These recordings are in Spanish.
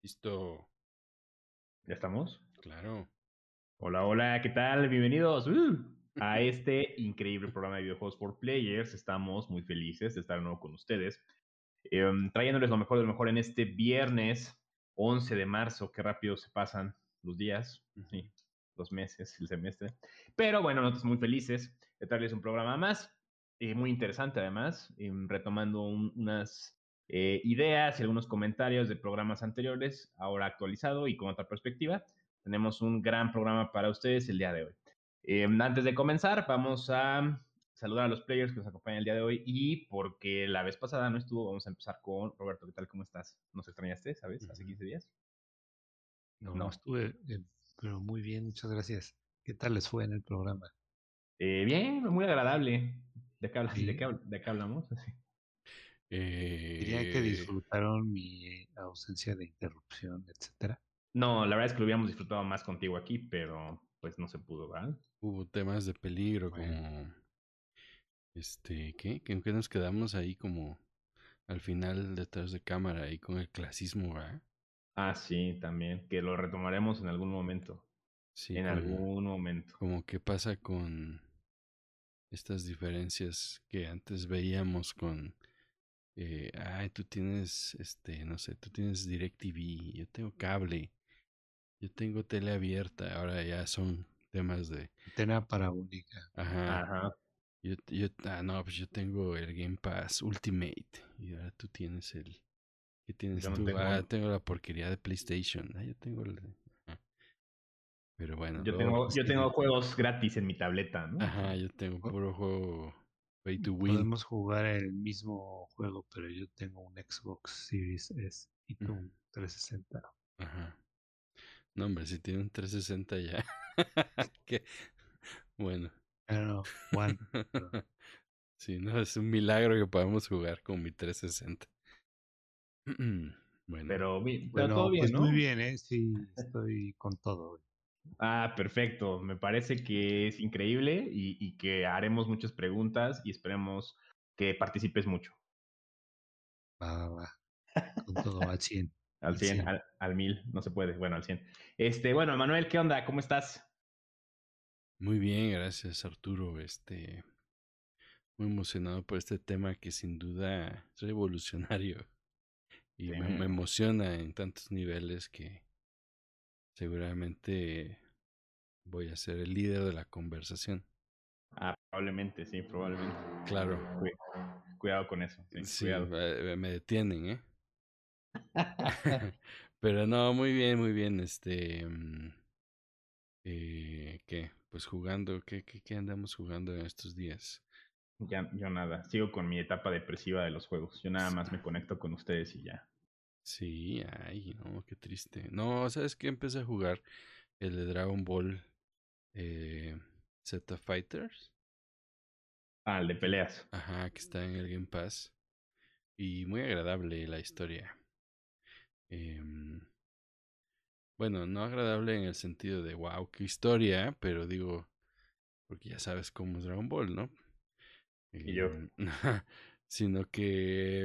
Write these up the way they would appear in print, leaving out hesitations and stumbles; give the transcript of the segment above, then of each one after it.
Listo, ¿Ya estamos? claro. Hola, hola, ¿qué tal? Bienvenidos a este increíble programa de videojuegos por Players. Estamos muy felices de estar de nuevo con ustedes, trayéndoles lo mejor de lo mejor en este viernes 11 de marzo. Qué rápido se pasan los días, Ujú. sí, los meses, el semestre. Pero bueno, nosotros muy felices de traerles un programa más, muy interesante además, retomando unas ideas y algunos comentarios de programas anteriores, ahora actualizado y con otra perspectiva. Tenemos un gran programa para ustedes el día de hoy. Antes de comenzar, vamos a saludar a los players que nos acompañan el día de hoy y porque la vez pasada no estuvo, vamos a empezar con Roberto. ¿Qué tal? ¿Cómo estás? ¿Nos extrañaste, sabes? Hace Ujú. 15 días. No, no No. estuve, pero muy bien, muchas gracias. ¿Qué tal les fue en el programa? Bien, muy agradable. ¿De qué, hablas? Sí, ¿De qué hablamos? Así. dirían que Eh, disfrutaron mi ausencia de interrupción, etcétera. no, la verdad es que lo hubiéramos disfrutado más contigo aquí, pero pues no se pudo, ¿verdad? Hubo temas de peligro Bueno. como, ¿qué? ¿En qué nos quedamos ahí como al final detrás de cámara ahí con el clasismo, ¿verdad? Ah, sí, también, que lo retomaremos en algún momento. Sí, En algún momento. como qué pasa con estas diferencias que antes veíamos con ay, tú tienes, no sé, tú tienes DirecTV, yo tengo cable, yo tengo tele abierta, ahora ya son temas de, Antena parabólica. ajá, Ajá. no, pues yo tengo el Game Pass Ultimate, y ahora tú tienes ¿qué tienes Yo no tú? Ah, tengo, tengo la porquería de PlayStation, ah, yo tengo ajá. Pero bueno, yo luego, tengo, Es yo que tengo juegos gratis en mi tableta, ¿no? ajá, yo tengo po- puro juego pay to win, podemos jugar el mismo juego, pero yo tengo un Xbox Series S y tú un 360. ajá. No, hombre, si tiene un 360 ya, que, bueno. No, One. Perdón. Sí, no, es un milagro que podamos jugar con mi 360. Bueno, Pero todo Bueno, bien, pues muy ¿no? bien, ¿eh? Sí, estoy con todo hoy. Ah, perfecto. Me parece que es increíble y que haremos muchas preguntas y esperemos que participes mucho. Va, va, va. Con todo al 100. Al Al 100, 100. al 1000, no se puede. Bueno, al 100. Bueno, Manuel, ¿qué onda? ¿Cómo estás? muy bien, gracias Arturo. Muy emocionado por este tema que sin duda es revolucionario y Sí, me emociona en tantos niveles que seguramente voy a ser el líder de la conversación. probablemente, sí, probablemente. Claro, Cuidado con eso, sí, sí, cuidado. me detienen, ¿eh? Pero no, muy bien, muy bien. ¿Qué? Pues jugando, ¿qué andamos jugando en estos días? Ya, yo nada, sigo con mi etapa depresiva de los juegos. Yo nada S- más me conecto con ustedes y ya. Sí, ay, no, qué triste. No, ¿sabes qué? Empecé a jugar el de Dragon Ball eh, Z Fighters. Ah, el de peleas. Ajá, que está en el Game Pass. Y muy agradable la historia. Em, bueno, no agradable en el sentido de wow, qué historia, pero digo, porque ya sabes cómo es Dragon Ball, ¿no? Y yo, Em, sino que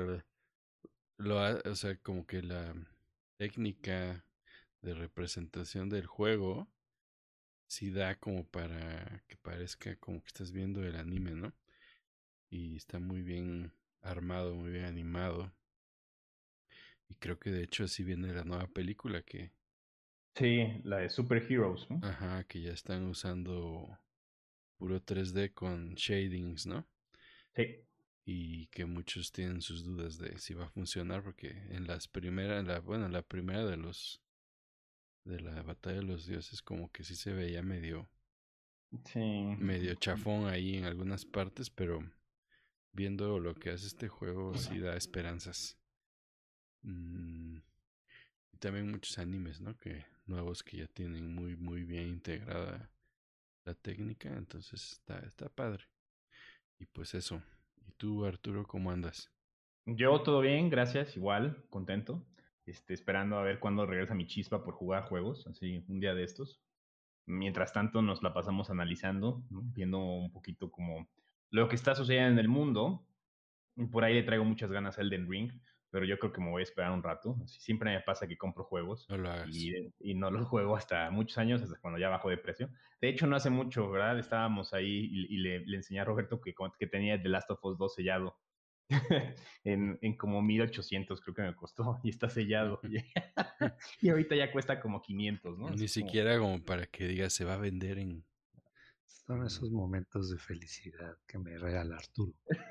o sea, como que la técnica de representación del juego sí da como para que parezca como que estás viendo el anime, ¿no? Y está muy bien armado, muy bien animado. Y creo que de hecho así viene la nueva película sí, la de Super Heroes, ¿no? ajá, que ya están usando puro 3D con shadings, ¿no? Sí. Y que muchos tienen sus dudas de si va a funcionar porque en las primeras, bueno, la primera de la batalla de los dioses como que sí se veía Sí. medio chafón ahí en algunas partes, pero viendo lo que hace este juego sí da esperanzas. Mm, y también muchos animes, ¿no? Que nuevos que ya tienen muy bien integrada la técnica, entonces está padre. Y pues eso. ¿Y tú, Arturo, cómo andas? Yo todo bien, gracias, igual, contento. Esperando a ver cuándo regresa mi chispa por jugar juegos, así un día de estos. Mientras tanto, nos la pasamos analizando, ¿no? Viendo un poquito como lo que está sucediendo en el mundo. Por ahí le traigo muchas ganas a Elden Ring. pero yo creo que me voy a esperar un rato. Así, siempre me pasa que compro juegos No lo hagas. y no los juego hasta muchos años, hasta cuando ya bajó de precio. De hecho, no hace mucho, ¿verdad? Estábamos ahí y le enseñé a Roberto que tenía The Last of Us 2 sellado. en como 1800 creo que me costó y está sellado. Y ahorita ya cuesta como 500, ¿no? Ni Así como... siquiera como para que diga se va a vender en... Son esos momentos de felicidad que me regala Arturo.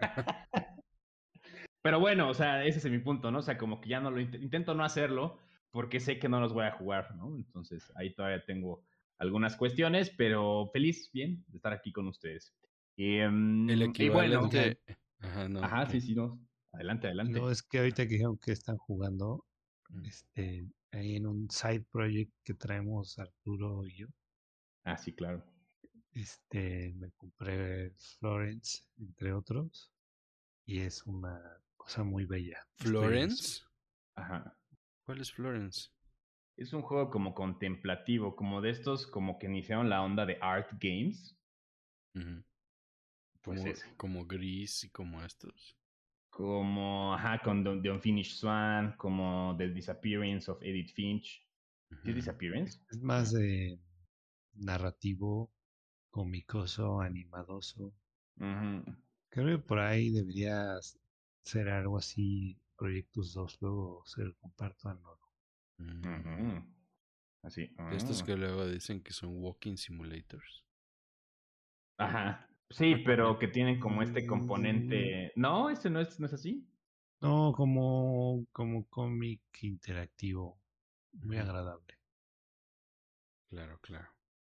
Pero bueno, o sea, ese es mi punto, ¿no? O sea, como que ya no lo intento no hacerlo porque sé que no los voy a jugar, ¿no? Entonces ahí todavía tengo algunas cuestiones, pero feliz, bien, de estar aquí con ustedes. El Y bueno, Oigan, equivalente... Ajá, no, ajá, sí, ¿qué? sí, no. Adelante, no adelante. es que ahorita que dijeron que están jugando, Mm. ahí en un side project que traemos Arturo y yo, Ah, sí, claro. me compré Florence, entre otros, y es una cosa muy bella. ¿Florence? Ajá. ¿Cuál es Florence? Es un juego como contemplativo, como de estos, como que iniciaron la onda de art games. Ujú. Pues ese. Como gris y como estos. Como, ajá, con The Unfinished Swan, como The Disappearance of Edith Finch. ¿Sí, Ujú. Disappearance? Es más de narrativo, comicoso, animadoso. Ujú, Creo que por ahí debería ser algo así, Proyectos 2, luego se lo comparto a Noro. Mm. ujú. Así. De estos que luego dicen que son walking simulators. Ajá. Sí, pero que tienen como este Mm, componente. No, ese no es así. no, como cómic interactivo, muy Ujú. agradable. Claro, claro.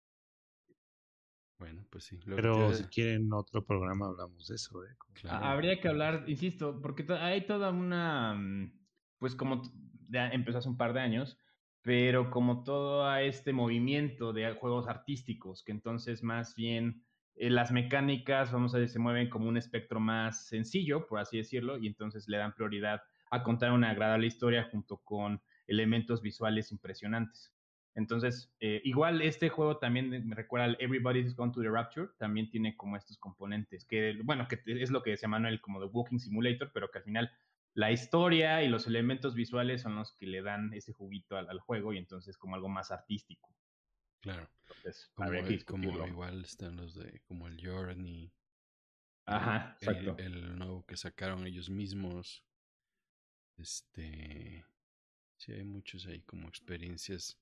Bueno, pues sí. Lo que te Pero iba si quieren otro programa hablamos de eso, ¿eh? claro. Habría que hablar, insisto, porque hay toda una, pues como ya empezó hace un par de años, pero como todo a este movimiento de juegos artísticos, que entonces más bien las mecánicas, vamos a decir, se mueven como un espectro más sencillo, por así decirlo, y entonces le dan prioridad a contar una agradable historia junto con elementos visuales impresionantes. Entonces, igual este juego también me recuerda al Everybody's Gone to the Rapture, también tiene como estos componentes, que bueno, que es lo que decía Manuel como de Walking Simulator, pero que al final la historia y los elementos visuales son los que le dan ese juguito al juego y entonces como algo más artístico. Claro. Entonces, habría Como, que como discutirlo. igual están los de como el Journey, Ajá, exacto. el nuevo que sacaron ellos mismos. Este, sí, hay muchos ahí como experiencias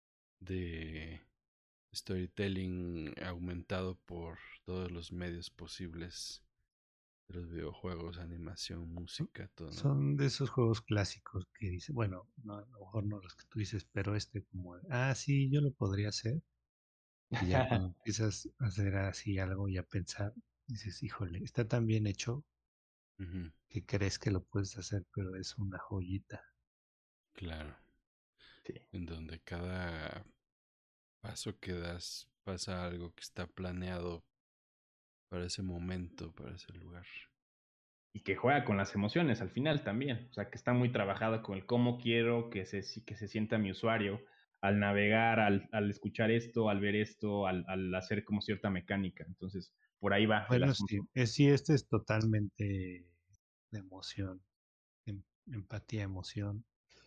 de storytelling aumentado por todos los medios posibles de los videojuegos, animación, música, todo, ¿no? Son de esos juegos clásicos que dice, bueno, no, a lo mejor no los que tú dices, pero como, sí, yo lo podría hacer. Y ya cuando empiezas a hacer así algo y a pensar, dices, híjole, está tan bien hecho Ujú, que crees que lo puedes hacer, pero es una joyita. claro, Sí. en donde cada paso que das pasa algo que está planeado para ese momento, para ese lugar. Y que juega con las emociones al final también. O sea, que está muy trabajado con el cómo quiero que se sienta mi usuario al navegar, al escuchar esto, al ver esto, al hacer como cierta mecánica. Entonces, por ahí va el Bueno, sí, asunto. sí, este es totalmente de emoción, empatía, emoción,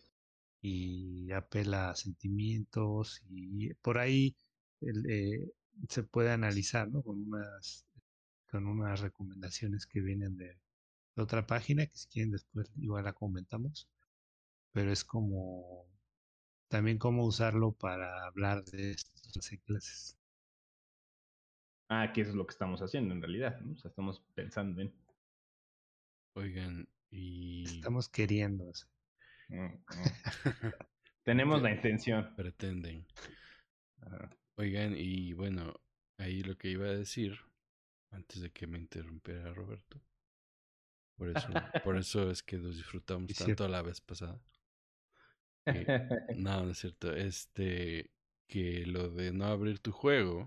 y apela a sentimientos, y por ahí el, eh, se puede analizar, ¿no? Con unas recomendaciones que vienen de otra página, que si quieren después igual la comentamos, pero es como también cómo usarlo para hablar de estas clases. Ah, que eso es lo que estamos haciendo en realidad, ¿no? O sea, estamos pensando en... Oigan, y Estamos queriendo hacer. Mm, mm. Tenemos te- la intención. pretenden. Ajá. Oigan, y bueno, ahí lo que iba a decir, antes de que me interrumpiera Roberto, por eso es que nos disfrutamos Es tanto cierto. la vez pasada. Que, no, no es cierto, que lo de no abrir tu juego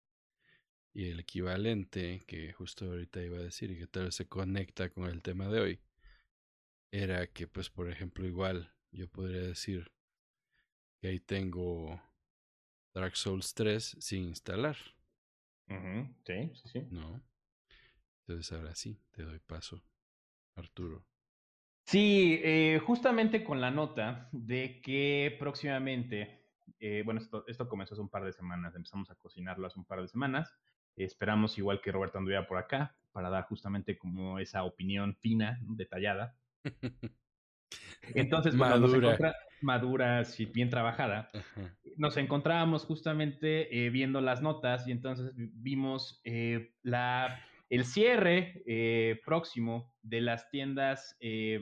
y el equivalente, que justo ahorita iba a decir y que tal vez se conecta con el tema de hoy, era que pues por ejemplo igual yo podría decir que ahí tengo Dark Souls 3 sin instalar, Ujú, sí, sí, sí. ¿no? Entonces ahora sí, te doy paso, Arturo. Sí, justamente con la nota de que próximamente, bueno, esto comenzó hace un par de semanas, empezamos a cocinarlo hace un par de semanas. Esperamos igual que Roberto anduviera por acá para dar justamente como esa opinión fina, ¿no? Detallada. Entonces, bueno, Madura. maduras y bien trabajada. Ajá. Nos encontrábamos justamente viendo las notas y entonces vimos el cierre próximo de las tiendas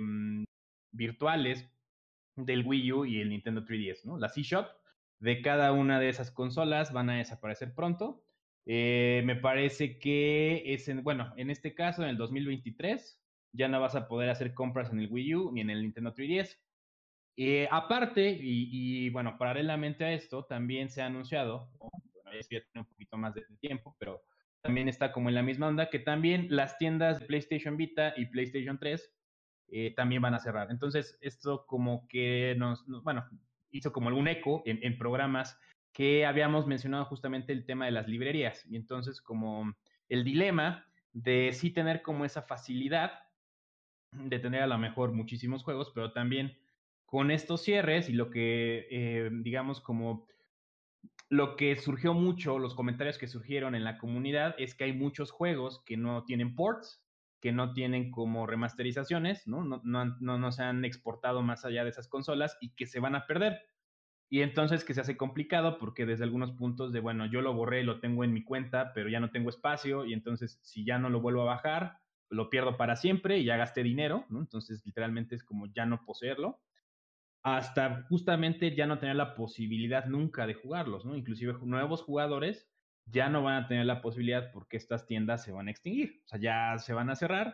virtuales del Wii U y el Nintendo 3DS, ¿no? La eShop de cada una de esas consolas van a desaparecer pronto. Me parece que bueno, en este caso, en el 2023, ya no vas a poder hacer compras en el Wii U ni en el Nintendo 3DS. Aparte, bueno, paralelamente a esto, también se ha anunciado, ¿no? Bueno, ya tiene un poquito más de tiempo, pero también está como en la misma onda, que también las tiendas de PlayStation Vita y PlayStation 3 también van a cerrar. Entonces, esto como que bueno, hizo como algún eco en programas que habíamos mencionado justamente el tema de las librerías. Y entonces, como el dilema de sí tener como esa facilidad de tener a lo mejor muchísimos juegos, pero también con estos cierres y lo que, digamos, como lo que surgió mucho, los comentarios que surgieron en la comunidad es que hay muchos juegos que no tienen ports, que no tienen como remasterizaciones, ¿no? No se han exportado más allá de esas consolas y que se van a perder. Y entonces que se hace complicado porque desde algunos puntos de, bueno, yo lo borré, lo tengo en mi cuenta, pero ya no tengo espacio y entonces si ya no lo vuelvo a bajar, lo pierdo para siempre y ya gasté dinero, ¿no? Entonces literalmente es como ya no poseerlo, hasta justamente ya no tener la posibilidad nunca de jugarlos, ¿no? Inclusive nuevos jugadores ya no van a tener la posibilidad porque estas tiendas se van a extinguir, o sea, ya se van a cerrar.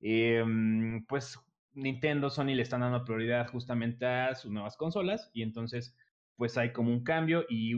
Pues Nintendo, Sony le están dando prioridad justamente a sus nuevas consolas y entonces pues hay como un cambio y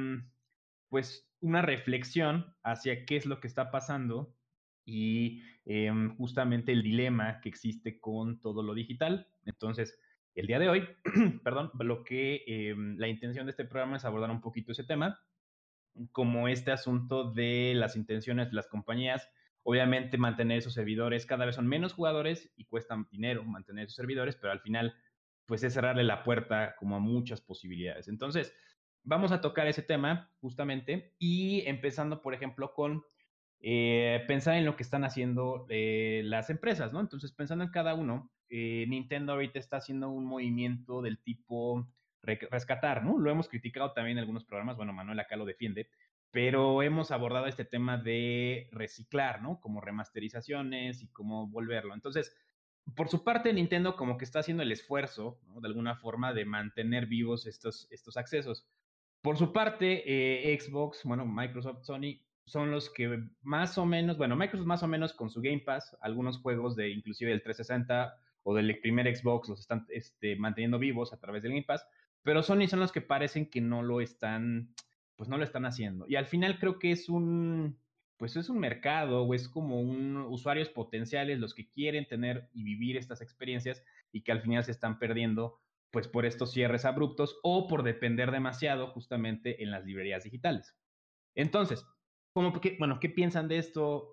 pues una reflexión hacia qué es lo que está pasando y justamente el dilema que existe con todo lo digital. Entonces, el día de hoy, perdón, la intención de este programa es abordar un poquito ese tema, como este asunto de las intenciones de las compañías. Obviamente mantener esos servidores, cada vez son menos jugadores y cuestan dinero mantener esos servidores, pero al final pues es cerrarle la puerta como a muchas posibilidades. Entonces, vamos a tocar ese tema justamente y empezando, por ejemplo, con pensar en lo que están haciendo las empresas, ¿no? Entonces, pensando en cada uno, Nintendo ahorita está haciendo un movimiento del tipo rescatar, ¿no? Lo hemos criticado también en algunos programas, bueno, Manuel acá lo defiende, pero hemos abordado este tema de reciclar, ¿no? Como remasterizaciones y cómo volverlo. Entonces, por su parte, Nintendo como que está haciendo el esfuerzo, ¿no? De alguna forma, de mantener vivos estos accesos. Por su parte, Xbox, bueno, Microsoft, Sony, son los que más o menos, bueno, Microsoft más o menos con su Game Pass, algunos juegos de inclusive del 360 o del primer Xbox los están manteniendo vivos a través del Game Pass, pero Sony son los que parecen que no lo están, pues no lo están haciendo. Y al final creo que pues es un mercado o es como usuarios potenciales los que quieren tener y vivir estas experiencias y que al final se están perdiendo pues por estos cierres abruptos o por depender demasiado justamente en las librerías digitales. Entonces, bueno, ¿qué piensan de esto?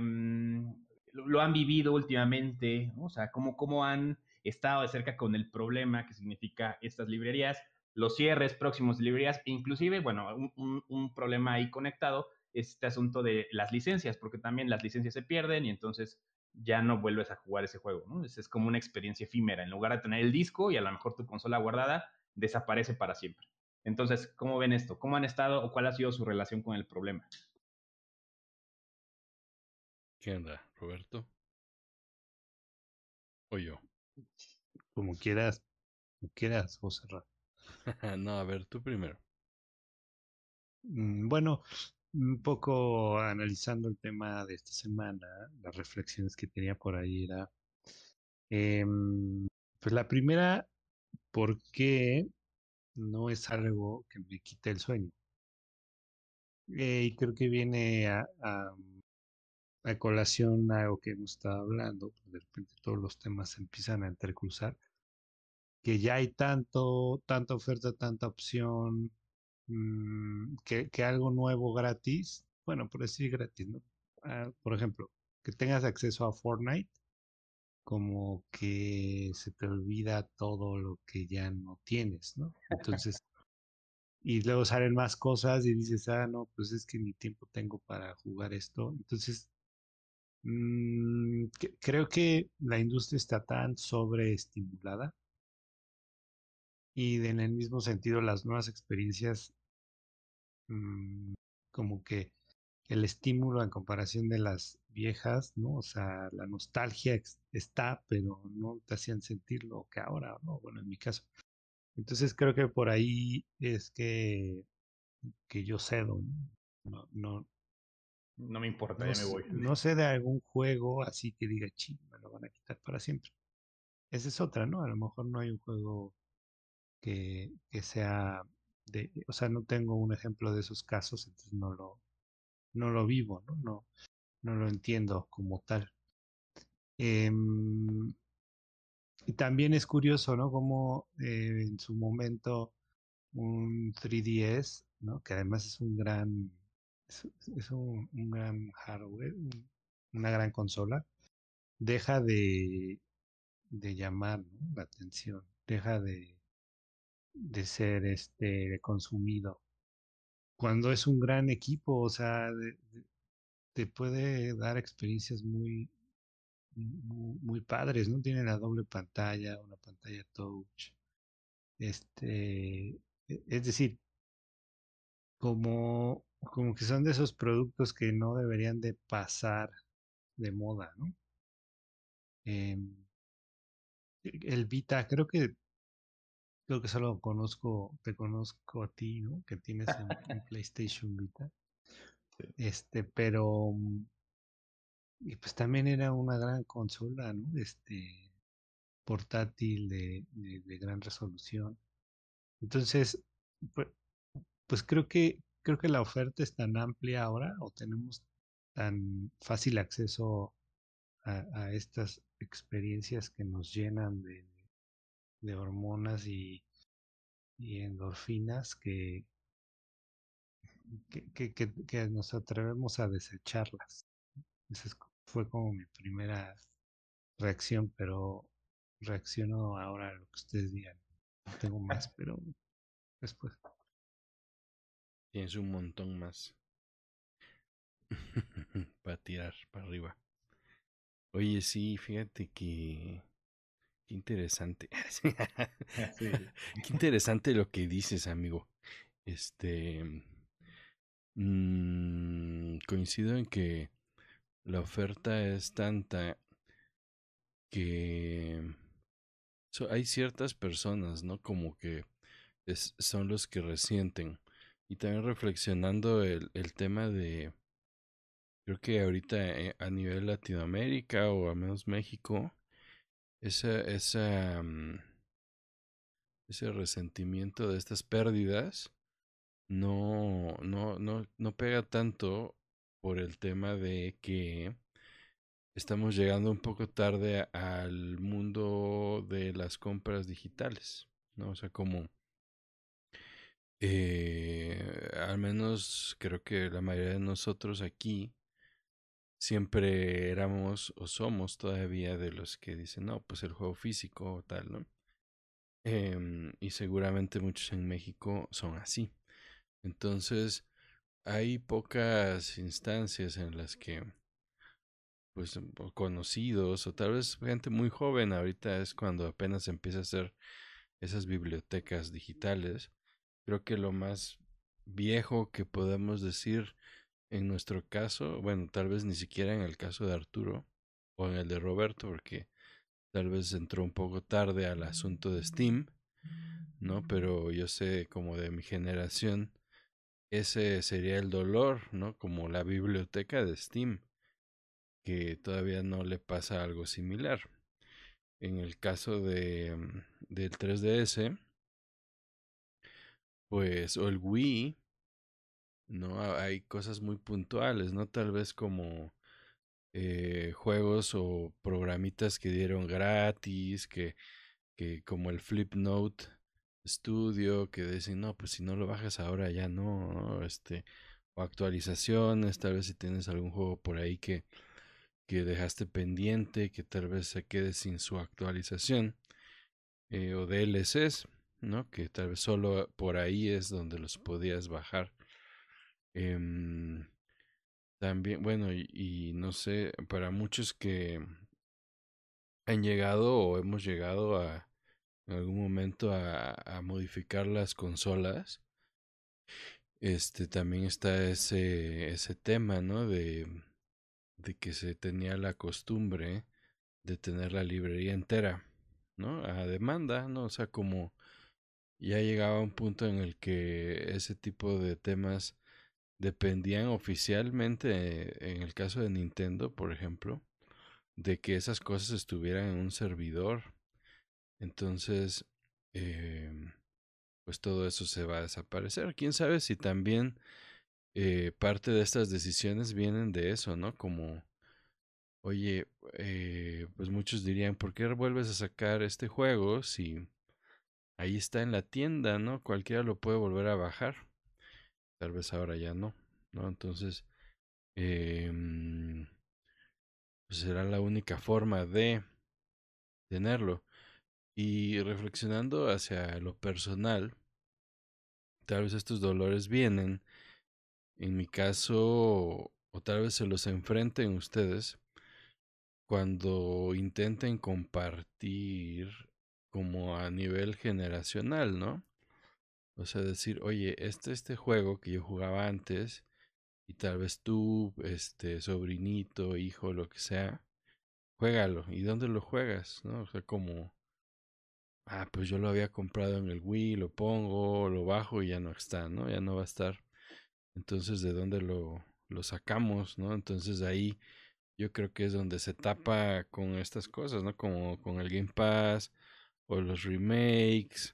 ¿Lo han vivido últimamente? ¿No? O sea, ¿cómo han estado de cerca con el problema que significa estas librerías, los cierres próximos de librerías, e inclusive, bueno, un problema ahí conectado es este asunto de las licencias, porque también las licencias se pierden y entonces ya no vuelves a jugar ese juego, ¿no? Es como una experiencia efímera. En lugar de tener el disco y a lo mejor tu consola guardada, desaparece para siempre. Entonces, ¿cómo ven esto? ¿Cómo han estado o cuál ha sido su relación con el problema? ¿Qué onda, Roberto? ¿O yo? Como quieras, José Ra. No, a ver, tú primero. Bueno, un poco analizando el tema de esta semana, las reflexiones que tenía por ahí era, em, pues la primera, ¿por qué no es algo que me quite el sueño? Y creo que viene a colación a algo que hemos estado hablando, pues, de repente todos los temas se empiezan a entrecruzar, que ya hay tanta oferta, tanta opción, que algo nuevo gratis, bueno, por decir gratis, ¿no? Por ejemplo, que tengas acceso a Fortnite como que se te olvida todo lo que ya no tienes, ¿no? Entonces, y luego salen más cosas y dices, ah, no, pues es que ni tiempo tengo para jugar esto. Entonces, creo que la industria está tan sobreestimulada y en el mismo sentido las nuevas experiencias, mm, como que el estímulo en comparación de las viejas, ¿no? O sea, la nostalgia está, pero no te hacían sentir lo que ahora, ¿no? Bueno, en mi caso. Entonces creo que por ahí es que yo cedo, ¿no? No me importa, ya me voy. No sé de algún juego así que diga, ching, me lo van a quitar para siempre. Esa es otra, ¿no? A lo mejor no hay un juego que sea o sea, no tengo un ejemplo de esos casos, entonces no lo vivo, ¿no? No lo entiendo como tal. Em, y también es curioso, ¿no? Como en su momento un 3DS, ¿no? Que además es es un gran hardware, una gran consola, deja de llamar, ¿no? La atención, deja de ser consumido. Cuando es un gran equipo, o sea, te puede dar experiencias muy padres, ¿no? Tiene la doble pantalla, una pantalla touch. Es decir, como que son de esos productos que no deberían de pasar de moda, ¿no? Em, el Vita, creo que solo te conozco a ti, ¿no? Que tienes un PlayStation Vita. Sí. Pero y pues también era una gran consola, ¿no? Portátil de gran resolución. Entonces, pues, pues creo que la oferta es tan amplia ahora o tenemos tan fácil acceso a estas experiencias que nos llenan de hormonas y endorfinas que nos atrevemos a desecharlas. Fue como mi primera reacción, pero reacciono ahora a lo que ustedes digan. No tengo más, pero después. Tienes un montón más para tirar para arriba. Oye, sí, fíjate que qué interesante. Sí. Qué interesante lo que dices, amigo. Este, coincido en que la oferta es tanta que hay ciertas personas, ¿no? Como que son los que resienten. Y también reflexionando el tema de, creo que ahorita a nivel Latinoamérica o al menos México, esa, ese resentimiento de estas pérdidas no pega tanto por el tema de que estamos llegando un poco tarde al mundo de las compras digitales, ¿no? O sea, como al menos creo que la mayoría de nosotros aquí siempre éramos o somos todavía de los que dicen, no, pues el juego físico o tal, ¿no? Y seguramente muchos en México son así. Entonces, hay pocas instancias en las que, pues, conocidos o tal vez gente muy joven, ahorita es cuando apenas empieza a hacer esas bibliotecas digitales. Creo que lo más viejo que podemos decir en nuestro caso, bueno, tal vez ni siquiera en el caso de Arturo o en el de Roberto, porque tal vez entró un poco tarde al asunto de Steam, ¿no? Pero yo sé como de mi generación, ese sería el dolor, ¿no? Como la biblioteca de Steam, que todavía no le pasa algo similar. En el caso del 3DS, pues, o el Wii, ¿no? Hay cosas muy puntuales, ¿no? Tal vez como juegos o programitas que dieron gratis, que como el Flipnote Studio, que dicen, no, pues si no lo bajas ahora ya no, ¿no? O actualizaciones, tal vez si tienes algún juego por ahí que dejaste pendiente, que tal vez se quede sin su actualización, o DLCs, ¿no? Que tal vez solo por ahí es donde los podías bajar. Em, También, bueno, y no sé, para muchos que han llegado o hemos llegado a en algún momento a modificar las consolas, también está ese tema, ¿no? De que se tenía la costumbre de tener la librería entera, ¿no? A demanda, ¿no? O sea, como ya llegaba un punto en el que ese tipo de temas dependían oficialmente, en el caso de Nintendo, por ejemplo, de que esas cosas estuvieran en un servidor. Entonces, em, pues todo eso se va a desaparecer. Quién sabe si también parte de estas decisiones vienen de eso, ¿no? Como, oye, pues muchos dirían, ¿por qué vuelves a sacar este juego si ahí está en la tienda, ¿no? Cualquiera lo puede volver a bajar. Tal vez ahora ya no, ¿no? Entonces, em, pues será la única forma de tenerlo. Y reflexionando hacia lo personal, tal vez estos dolores vienen, en mi caso, o tal vez se los enfrenten ustedes, cuando intenten compartir como a nivel generacional, ¿no? O sea, decir, oye, este juego que yo jugaba antes, y tal vez tú, sobrinito, hijo, lo que sea, juégalo. ¿Y dónde lo juegas? ¿No? O sea, como, pues yo lo había comprado en el Wii, lo pongo, lo bajo y ya no está, ¿no? Ya no va a estar. Entonces, ¿de dónde lo sacamos, ¿no? Entonces ahí yo creo que es donde se tapa con estas cosas, ¿no? Como con el Game Pass o los remakes,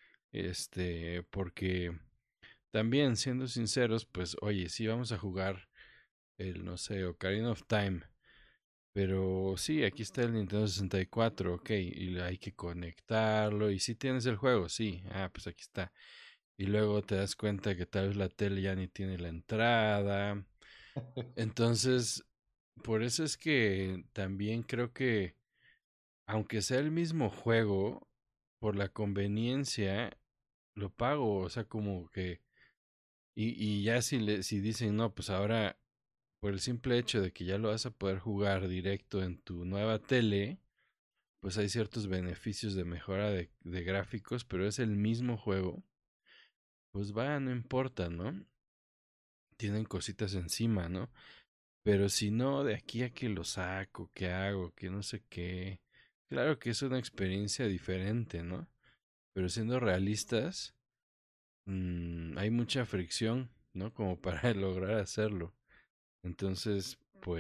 porque también, siendo sinceros, pues, oye, sí vamos a jugar el, no sé, Ocarina of Time, pero sí, aquí está el Nintendo 64, ok, y hay que conectarlo, y si tienes el juego, sí, pues aquí está. Y luego te das cuenta que tal vez la tele ya ni tiene la entrada. Entonces, por eso es que también creo que, aunque sea el mismo juego, por la conveniencia, lo pago. O sea, como que, y ya si dicen, no, pues ahora, por el simple hecho de que ya lo vas a poder jugar directo en tu nueva tele, pues hay ciertos beneficios de mejora de gráficos, pero es el mismo juego, pues va, no importa, ¿no? Tienen cositas encima, ¿no? Pero si no, de aquí a que lo saco, que hago, que no sé qué. Claro que es una experiencia diferente, ¿no? Pero siendo realistas, hay mucha fricción, ¿no? Como para lograr hacerlo. Entonces,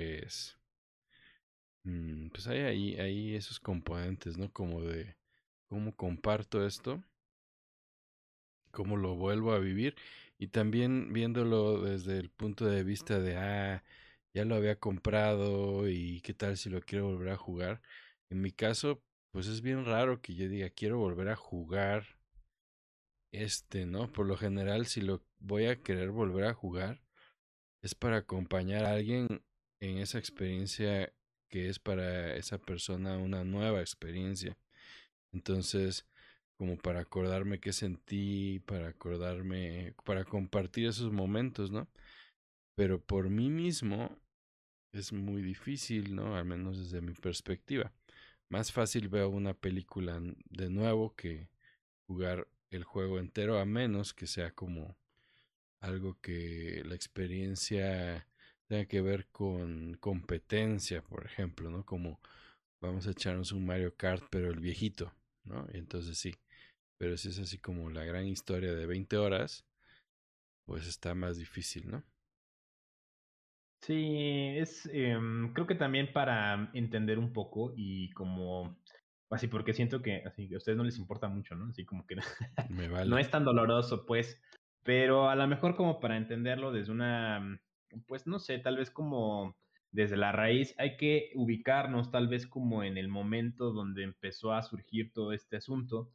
pues hay ahí esos componentes, ¿no? Como de cómo comparto esto, cómo lo vuelvo a vivir y también viéndolo desde el punto de vista de, ya lo había comprado y qué tal si lo quiero volver a jugar. En mi caso, pues es bien raro que yo diga, quiero volver a jugar ¿no? Por lo general, si lo voy a querer volver a jugar, es para acompañar a alguien en esa experiencia que es para esa persona una nueva experiencia. Entonces, como para acordarme qué sentí, para acordarme, para compartir esos momentos, ¿no? Pero por mí mismo es muy difícil, ¿no? Al menos desde mi perspectiva. Más fácil veo una película de nuevo que jugar el juego entero, a menos que sea como algo que la experiencia tenga que ver con competencia, por ejemplo, ¿no? Como vamos a echarnos un Mario Kart, pero el viejito, ¿no? Y entonces sí, pero si es así como la gran historia de 20 horas, pues está más difícil, ¿no? Sí, creo que también para entender un poco y como, así porque siento que así que a ustedes no les importa mucho, ¿no? Así como que Me no vale. es tan doloroso, pues, pero a lo mejor como para entenderlo desde una, pues no sé, tal vez como desde la raíz, hay que ubicarnos tal vez como en el momento donde empezó a surgir todo este asunto.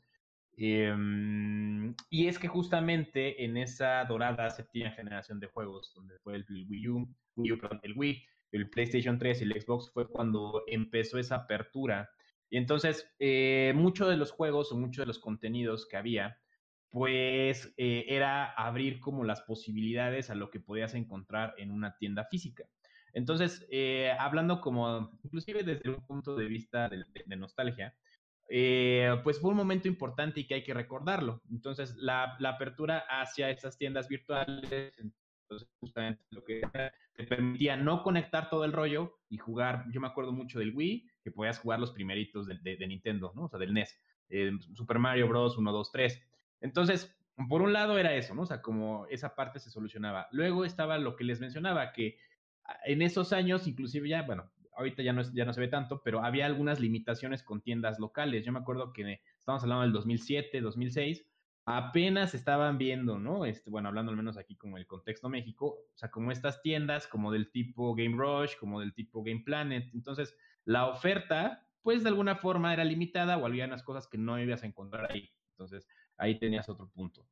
Y es que justamente en esa dorada séptima generación de juegos, donde fue el Wii U, perdón, el Wii, el PlayStation 3 y el Xbox fue cuando empezó esa apertura. Y entonces, muchos de los juegos o muchos de los contenidos que había, pues era abrir como las posibilidades a lo que podías encontrar en una tienda física. Entonces, hablando como, inclusive desde un punto de vista de nostalgia, pues fue un momento importante y que hay que recordarlo. Entonces, la apertura hacia esas tiendas virtuales, entonces justamente lo que te permitía no conectar todo el rollo y jugar. Yo me acuerdo mucho del Wii, que podías jugar los primeritos de Nintendo, ¿no? O sea, del NES, Super Mario Bros. 1, 2, 3. Entonces, por un lado era eso, ¿no? O sea, como esa parte se solucionaba. Luego estaba lo que les mencionaba, que en esos años, inclusive ya, bueno, ahorita ya no se ve tanto, pero había algunas limitaciones con tiendas locales. Yo me acuerdo que estamos hablando del 2007, 2006, apenas estaban viendo, ¿no? Bueno, hablando al menos aquí como el contexto México, o sea, como estas tiendas como del tipo Game Rush, como del tipo Game Planet. Entonces, la oferta, pues de alguna forma era limitada o había unas cosas que no ibas a encontrar ahí. Entonces, ahí tenías otro punto.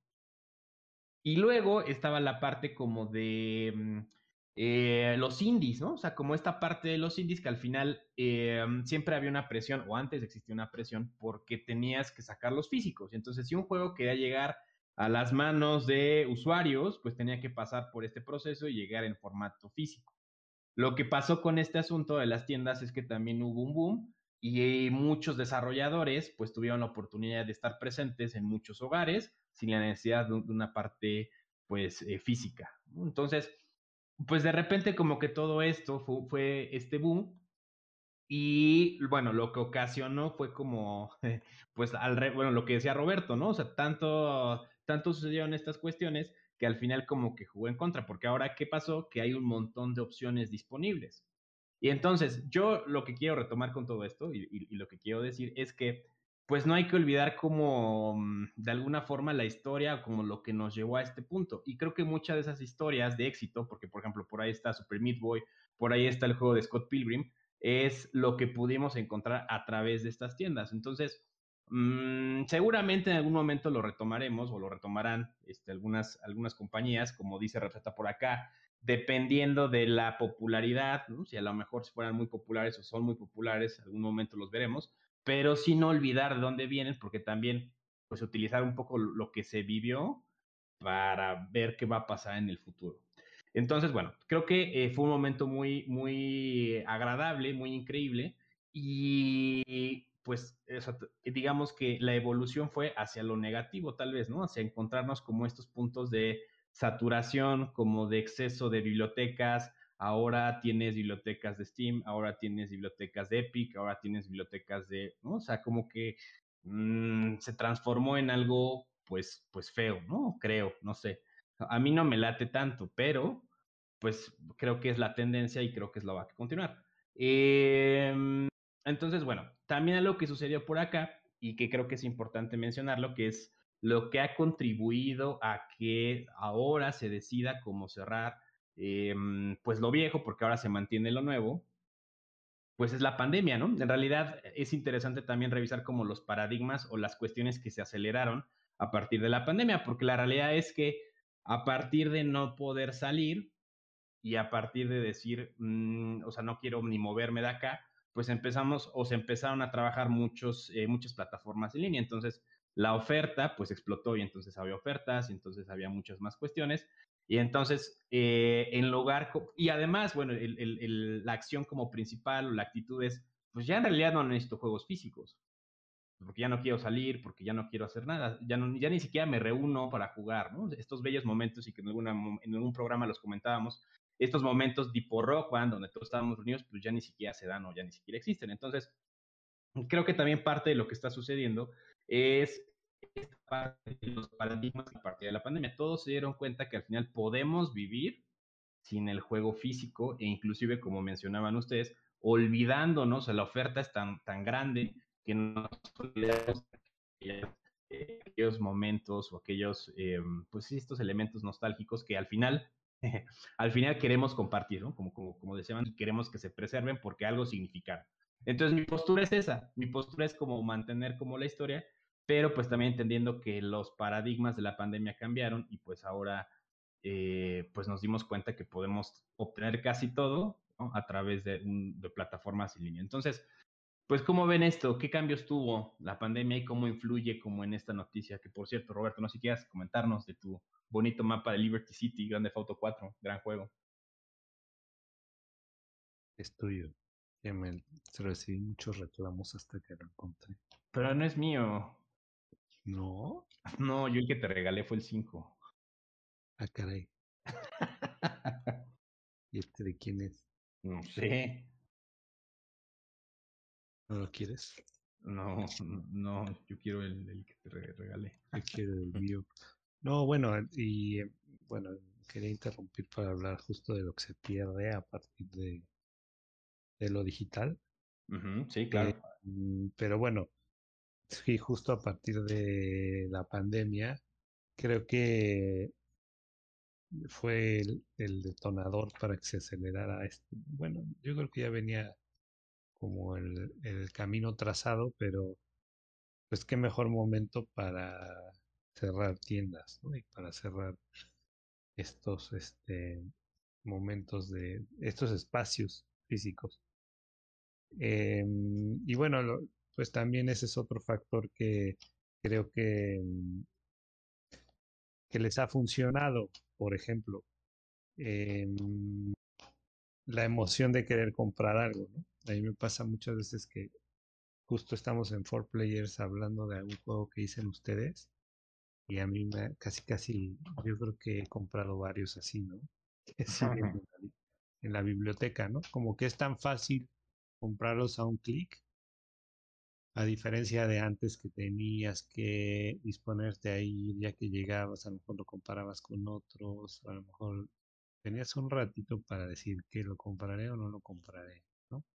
Y luego estaba la parte como de los indies, ¿no? O sea, como esta parte de los indies que al final siempre había una presión, o antes existía una presión, porque tenías que sacar los físicos. Entonces, si un juego quería llegar a las manos de usuarios, pues tenía que pasar por este proceso y llegar en formato físico. Lo que pasó con este asunto de las tiendas es que también hubo un boom y muchos desarrolladores pues tuvieron la oportunidad de estar presentes en muchos hogares sin la necesidad de una parte pues física. Entonces, pues de repente como que todo esto fue este boom y bueno, lo que ocasionó fue como, pues, bueno, lo que decía Roberto, ¿no? O sea, tanto sucedieron estas cuestiones que al final como que jugó en contra, porque ahora, ¿qué pasó? Que hay un montón de opciones disponibles. Y entonces, yo lo que quiero retomar con todo esto y lo que quiero decir es que, pues, no hay que olvidar como, de alguna forma, la historia, como lo que nos llevó a este punto. Y creo que muchas de esas historias de éxito, porque, por ejemplo, por ahí está Super Meat Boy, por ahí está el juego de Scott Pilgrim, es lo que pudimos encontrar a través de estas tiendas. Entonces, seguramente en algún momento lo retomaremos o lo retomarán algunas compañías, como dice Receta por acá, dependiendo de la popularidad, ¿no? Si a lo mejor fueran muy populares o son muy populares, en algún momento los veremos, pero sin olvidar de dónde vienen, porque también, pues, utilizar un poco lo que se vivió para ver qué va a pasar en el futuro. Entonces, bueno, creo que fue un momento muy, muy agradable, muy increíble y pues eso, digamos que la evolución fue hacia lo negativo tal vez, ¿no? Hacia encontrarnos como estos puntos de saturación, como de exceso de bibliotecas. Ahora tienes bibliotecas de Steam, ahora tienes bibliotecas de Epic, ahora tienes bibliotecas de, ¿no? O sea, como que se transformó en algo pues feo, ¿no? Creo, no sé. A mí no me late tanto, pero pues creo que es la tendencia y creo que es lo que va a continuar. Entonces, bueno, también algo que sucedió por acá y que creo que es importante mencionarlo, que es lo que ha contribuido a que ahora se decida cómo cerrar pues lo viejo, porque ahora se mantiene lo nuevo, pues es la pandemia, ¿no? En realidad es interesante también revisar como los paradigmas o las cuestiones que se aceleraron a partir de la pandemia, porque la realidad es que a partir de no poder salir y a partir de decir, o sea, no quiero ni moverme de acá, pues empezamos o se empezaron a trabajar muchas plataformas en línea. Entonces, la oferta pues explotó y entonces había ofertas y entonces había muchas más cuestiones. Y entonces, en lugar, y además, bueno, la acción como principal o la actitud es, pues ya en realidad no necesito juegos físicos, porque ya no quiero salir, porque ya no quiero hacer nada, ya ni siquiera me reúno para jugar, ¿no? Estos bellos momentos y que en algún programa los comentábamos, estos momentos tipo Rock Band, donde todos estábamos reunidos, pues ya ni siquiera se dan o ya ni siquiera existen. Entonces, creo que también parte de lo que está sucediendo es esta parte de los paradigmas a partir de la pandemia. Todos se dieron cuenta que al final podemos vivir sin el juego físico e inclusive, como mencionaban ustedes, olvidándonos, o sea, la oferta es tan grande que nos olvidamos de aquellos momentos o aquellos, pues sí, estos elementos nostálgicos que al final, al final queremos compartir, ¿no? Como decían, y queremos que se preserven porque algo significaron. Entonces mi postura es esa, mi postura es como mantener como la historia, pero pues también entendiendo que los paradigmas de la pandemia cambiaron y pues ahora pues nos dimos cuenta que podemos obtener casi todo ¿no? A través de plataformas en línea. Entonces, pues, ¿cómo ven esto? ¿Qué cambios tuvo la pandemia y cómo influye como en esta noticia? Que, por cierto, Roberto, no sé si quieras comentarnos de tu bonito mapa de Liberty City, Grande Theft Auto 4, gran juego. Es tuyo. Que recibí muchos reclamos hasta que lo encontré. Pero no es mío. No, No, yo el que te regalé fue el 5. caray. ¿Y este de quién es? No sé. ¿No lo quieres? No, no, yo quiero el que te regalé. Yo quiero el mío. No, bueno, bueno, quería interrumpir para hablar justo de lo que se pierde a partir de lo digital. Sí, claro. Pero bueno, sí, justo a partir de la pandemia, creo que fue el detonador para que se acelerara esto. Bueno, yo creo que ya venía como el camino trazado, pero pues qué mejor momento para cerrar tiendas, ¿no? Y para cerrar estos momentos de estos espacios físicos. Y bueno, pues también ese es otro factor que creo que les ha funcionado. Por ejemplo, em, la emoción de querer comprar algo, ¿no? A mí me pasa muchas veces que justo estamos en 4Players hablando de algún juego que dicen ustedes y a mí casi, yo creo que he comprado varios así, ¿no? Que siguen en la biblioteca, ¿no? Como que es tan fácil comprarlos a un clic, a diferencia de antes que tenías que disponerte ahí, ya que llegabas, a lo mejor lo comparabas con otros, a lo mejor tenías un ratito para decir que lo compraré o no lo compraré, ¿no?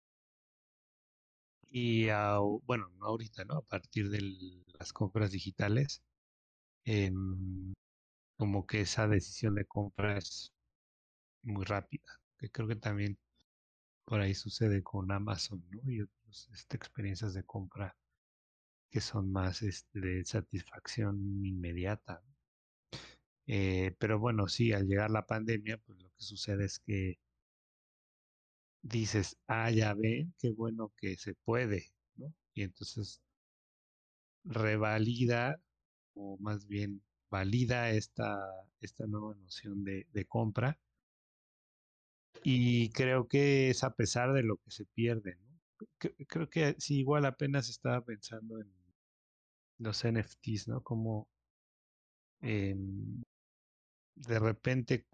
Y bueno, no ahorita, ¿no? A partir de las compras digitales, em, como que esa decisión de compra es muy rápida, que creo que también por ahí sucede con Amazon, ¿no? Y otras experiencias de compra que son más de satisfacción inmediata. Pero bueno, sí, al llegar la pandemia, pues lo que sucede es que dices, ah, ya ven, qué bueno que se puede, ¿no? Y entonces revalida, o más bien valida esta nueva noción de compra. Y creo que es a pesar de lo que se pierde, ¿no? Creo que sí, igual apenas estaba pensando en los NFTs, ¿no? Como de repente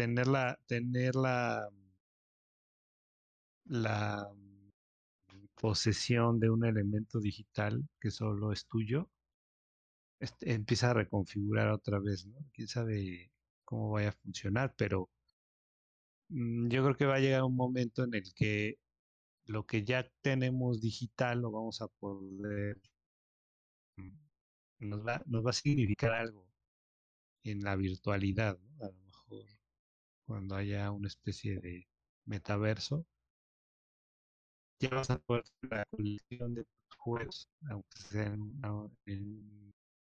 tener la posesión de un elemento digital que solo es tuyo, empieza a reconfigurar otra vez, ¿no? Quién sabe cómo vaya a funcionar, pero yo creo que va a llegar un momento en el que lo que ya tenemos digital lo vamos a poder, nos va a significar algo en la virtualidad, ¿no? A lo mejor cuando haya una especie de metaverso, ya vas a poder hacer la colección de tus juegos, aunque sea en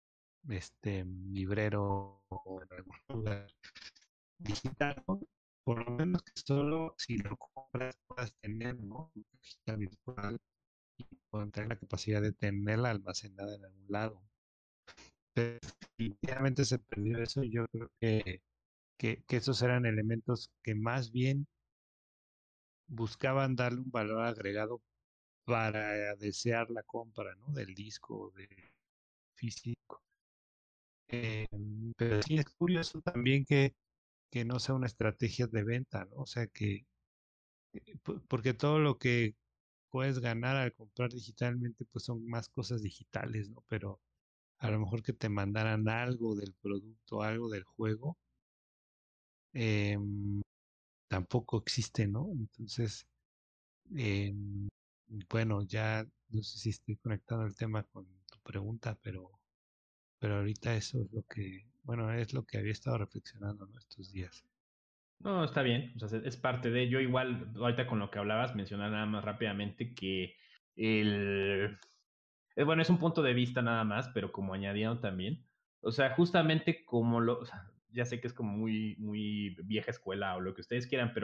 librero o en algún lugar digital, ¿no? Por lo menos que solo si lo compras puedas tener, ¿no? Una cajita virtual y pueden tener la capacidad de tenerla almacenada en algún lado. Pero definitivamente se perdió eso y yo creo que esos eran elementos que más bien buscaban darle un valor agregado para desear la compra, ¿no? Del disco, del físico. Eh, pero sí es curioso también que no sea una estrategia de venta, ¿no? O sea porque todo lo que puedes ganar al comprar digitalmente, pues son más cosas digitales, ¿no? Pero a lo mejor que te mandaran algo del producto, algo del juego, em, tampoco existe, ¿no? Entonces, em, bueno, ya no sé si estoy conectado al tema con tu pregunta, pero ahorita eso es lo que, bueno, es lo que había estado reflexionando, ¿no? Estos días. No, está bien, o sea, es parte de ello. Igual, ahorita con lo que hablabas, mencionar nada más rápidamente que el... bueno, es un punto de vista nada más, pero como añadieron también, o sea, justamente como o sea, ya sé que es como muy, muy vieja escuela o lo que ustedes quieran, pero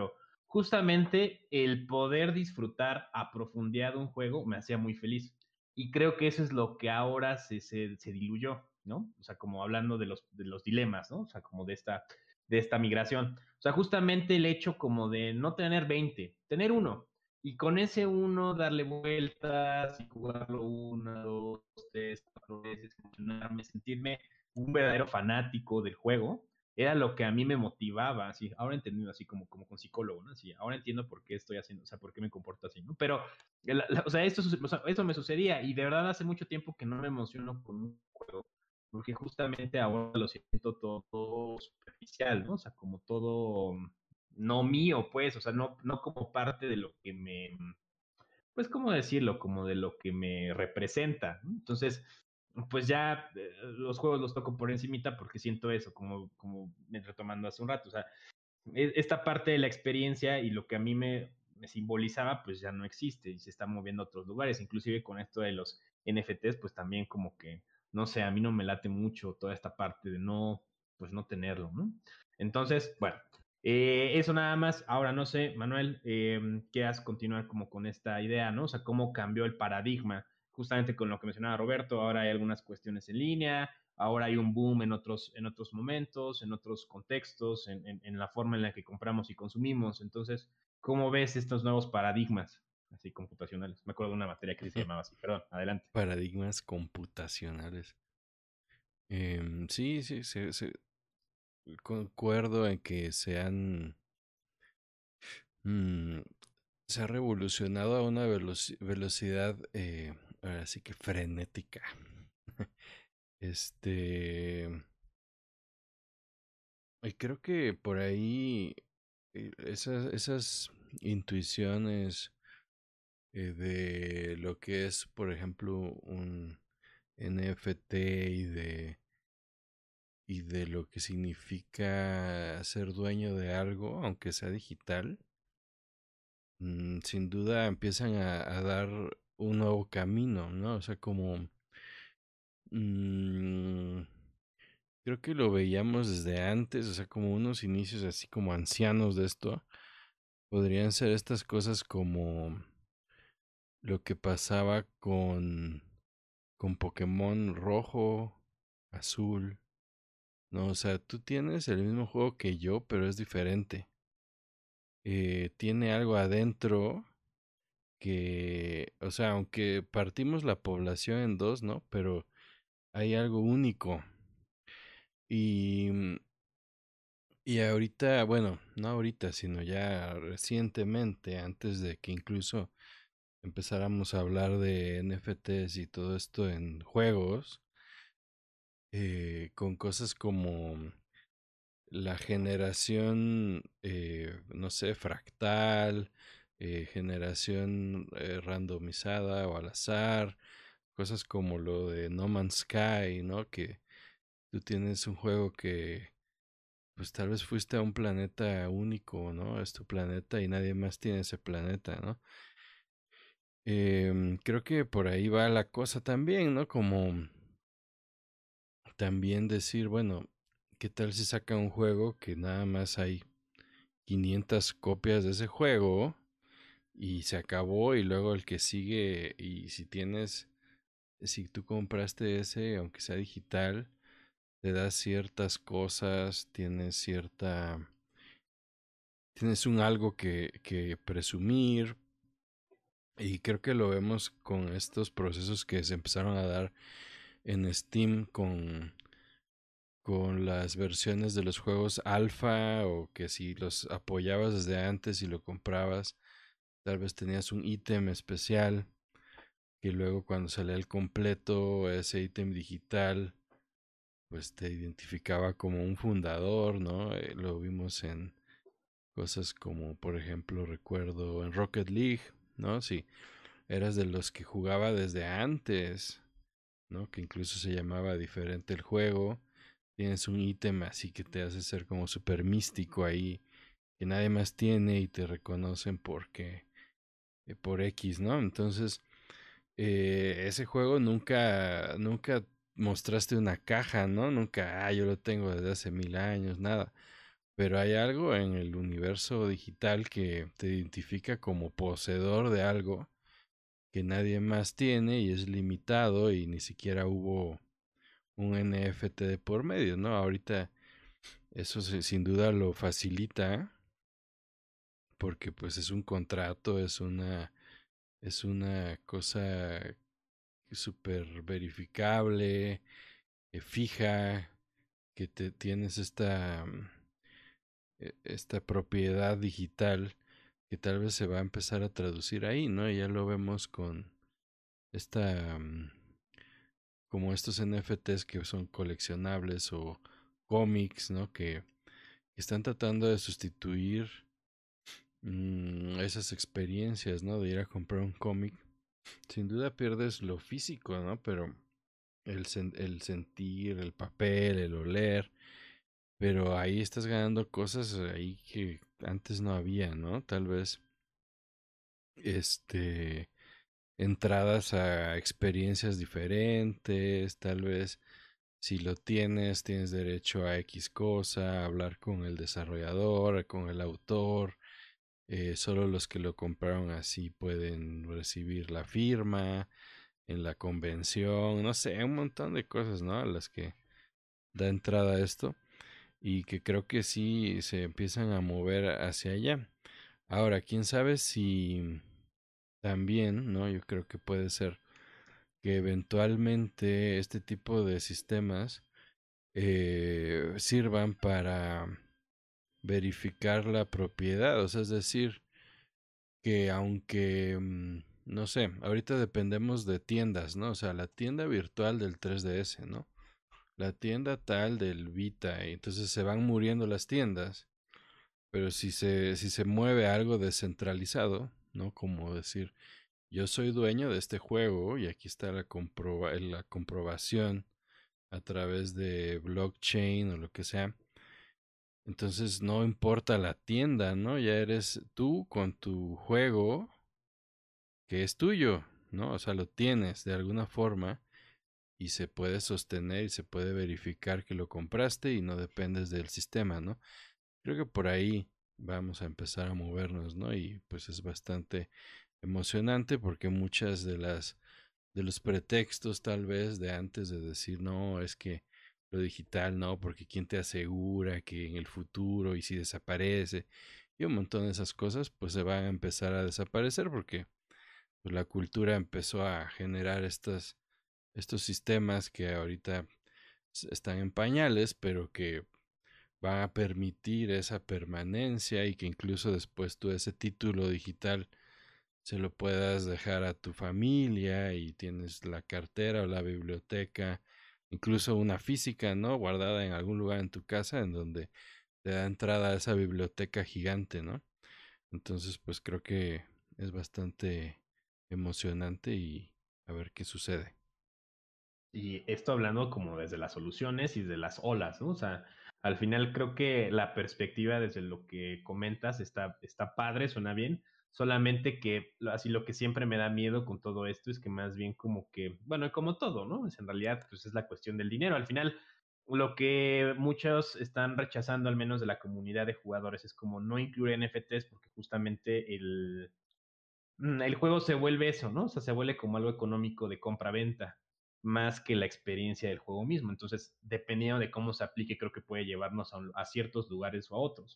justamente el poder disfrutar a profundidad de un juego me hacía muy feliz. Y creo que eso es lo que ahora se diluyó, ¿no? O sea, como hablando de los dilemas, ¿no? O sea, como de esta migración. O sea, justamente el hecho como de no tener 20, tener uno. Y con ese uno darle vueltas y jugarlo una, dos, tres, cuatro veces, emocionarme, sentirme un verdadero fanático del juego, era lo que a mí me motivaba, así, ahora entendiendo así como con psicólogo, ¿no? Así, ahora entiendo por qué estoy haciendo, o sea, por qué me comporto así, ¿no? Pero, o sea, esto me sucedía y de verdad hace mucho tiempo que no me emociono con un juego, porque justamente ahora lo siento todo superficial, ¿no? O sea, como todo no mío, pues, o sea, no como parte de lo que me, pues, ¿cómo decirlo? Como de lo que me representa, ¿no? Entonces, pues ya los juegos los toco por encimita porque siento eso, como me retomando hace un rato, o sea, esta parte de la experiencia y lo que a mí me simbolizaba, pues ya no existe y se está moviendo a otros lugares, inclusive con esto de los NFTs, pues también como que, no sé, a mí no me late mucho toda esta parte de no, pues no tenerlo, ¿no? Entonces, bueno, eso nada más. Ahora no sé, Manuel, quieras continuar como con esta idea, ¿no? O sea, cómo cambió el paradigma, justamente con lo que mencionaba Roberto, ahora hay algunas cuestiones en línea, ahora hay un boom en otros momentos, en otros contextos, en la forma en la que compramos y consumimos. Entonces, ¿cómo ves estos nuevos paradigmas así computacionales? Me acuerdo de una materia que se llamaba así, perdón, adelante. Paradigmas computacionales. Sí, sí, concuerdo en que mm, se ha revolucionado a una velocidad, ahora sí que frenética. Este, y creo que por ahí esas intuiciones de lo que es, por ejemplo, un NFT y de lo que significa ser dueño de algo, aunque sea digital, sin duda empiezan a dar un nuevo camino, ¿no? O sea, como mm, creo que lo veíamos desde antes, o sea, como unos inicios así como ancianos de esto, podrían ser estas cosas como lo que pasaba con Pokémon rojo, azul, ¿no? O sea, tú tienes el mismo juego que yo, pero es diferente. Tiene algo adentro que, o sea, aunque partimos la población en dos, ¿no? Pero hay algo único. Y, y ahorita, bueno, no ahorita, sino ya recientemente, antes de que incluso empezáramos a hablar de NFTs y todo esto en juegos, con cosas como la generación, no sé, fractal, generación randomizada o al azar, cosas como lo de No Man's Sky, ¿no? Que tú tienes un juego que, pues tal vez fuiste a un planeta único, ¿no? Es tu planeta y nadie más tiene ese planeta, ¿no? Creo que por ahí va la cosa también, ¿no? Como también decir, bueno, ¿qué tal si saca un juego que nada más hay 500 copias de ese juego y se acabó y luego el que sigue y si tú compraste ese, aunque sea digital, te da ciertas cosas, tienes un algo que presumir y creo que lo vemos con estos procesos que se empezaron a dar en Steam con las versiones de los juegos alfa o que si los apoyabas desde antes y lo comprabas, tal vez tenías un ítem especial que luego cuando salía el completo, ese ítem digital, pues te identificaba como un fundador, ¿no? Lo vimos en cosas como, por ejemplo, recuerdo en Rocket League, ¿no? Si eras de los que jugaba desde antes, ¿no? Que incluso se llamaba diferente el juego. Tienes un ítem así que te hace ser como súper místico ahí, que nadie más tiene y te reconocen porque por X, ¿no? Entonces, ese juego nunca mostraste una caja, ¿no? Nunca, yo lo tengo desde hace 1000 años, nada. pero hay algo en el universo digital que te identifica como poseedor de algo que nadie más tiene y es limitado y ni siquiera hubo un NFT de por medio, ¿no? Ahorita eso sin duda lo facilita porque pues es un contrato, es una cosa súper verificable, fija, que tienes esta propiedad digital que tal vez se va a empezar a traducir ahí, ¿no? Y ya lo vemos con esta, como estos NFTs que son coleccionables o cómics, ¿no? Que están tratando de sustituir esas experiencias, ¿no? De ir a comprar un cómic. Sin duda pierdes lo físico, ¿no? Pero el sentir, el papel, el oler, pero ahí estás ganando cosas ahí que antes no había, ¿no? Tal vez, este, entradas a experiencias diferentes, tal vez si lo tienes, tienes derecho a X cosa, a hablar con el desarrollador, con el autor, solo los que lo compraron así pueden recibir la firma en la convención, no sé, un montón de cosas, ¿no? A las que da entrada esto y que creo que sí se empiezan a mover hacia allá. Ahora, quién sabe si también, ¿no? Yo creo que puede ser que eventualmente este tipo de sistemas sirvan para verificar la propiedad, o sea, es decir, que aunque, no sé, ahorita dependemos de tiendas, ¿no? O sea, la tienda virtual del 3DS, ¿no? La tienda tal del Vita, y entonces se van muriendo las tiendas, pero si se mueve algo descentralizado, ¿no? Como decir, yo soy dueño de este juego y aquí está la comprobación a través de blockchain o lo que sea. Entonces no importa la tienda, ¿no? Ya eres tú con tu juego que es tuyo, ¿no? O sea, lo tienes de alguna forma y se puede sostener y se puede verificar que lo compraste y no dependes del sistema, ¿no? Creo que por ahí vamos a empezar a movernos, ¿no? Y pues es bastante emocionante porque muchas de los pretextos tal vez de antes de decir, no, es que lo digital no, porque quién te asegura que en el futuro y si desaparece y un montón de esas cosas, pues se van a empezar a desaparecer porque pues, la cultura empezó a generar estos sistemas que ahorita están en pañales, pero que van a permitir esa permanencia y que incluso después tú ese título digital se lo puedas dejar a tu familia y tienes la cartera o la biblioteca, incluso una física, ¿no? Guardada en algún lugar en tu casa en donde te da entrada a esa biblioteca gigante, ¿no? Entonces, pues creo que es bastante emocionante y a ver qué sucede. Y esto hablando como desde las soluciones y de las olas, ¿no? O sea, al final creo que la perspectiva desde lo que comentas está padre, suena bien, solamente que así lo que siempre me da miedo con todo esto es que más bien como que, bueno, como todo, ¿no? Es en realidad pues es la cuestión del dinero. Al final, lo que muchos están rechazando, al menos de la comunidad de jugadores, es como no incluir NFTs porque justamente el juego se vuelve eso, ¿no? O sea, se vuelve como algo económico de compra-venta, más que la experiencia del juego mismo. Entonces, dependiendo de cómo se aplique, creo que puede llevarnos a ciertos lugares o a otros.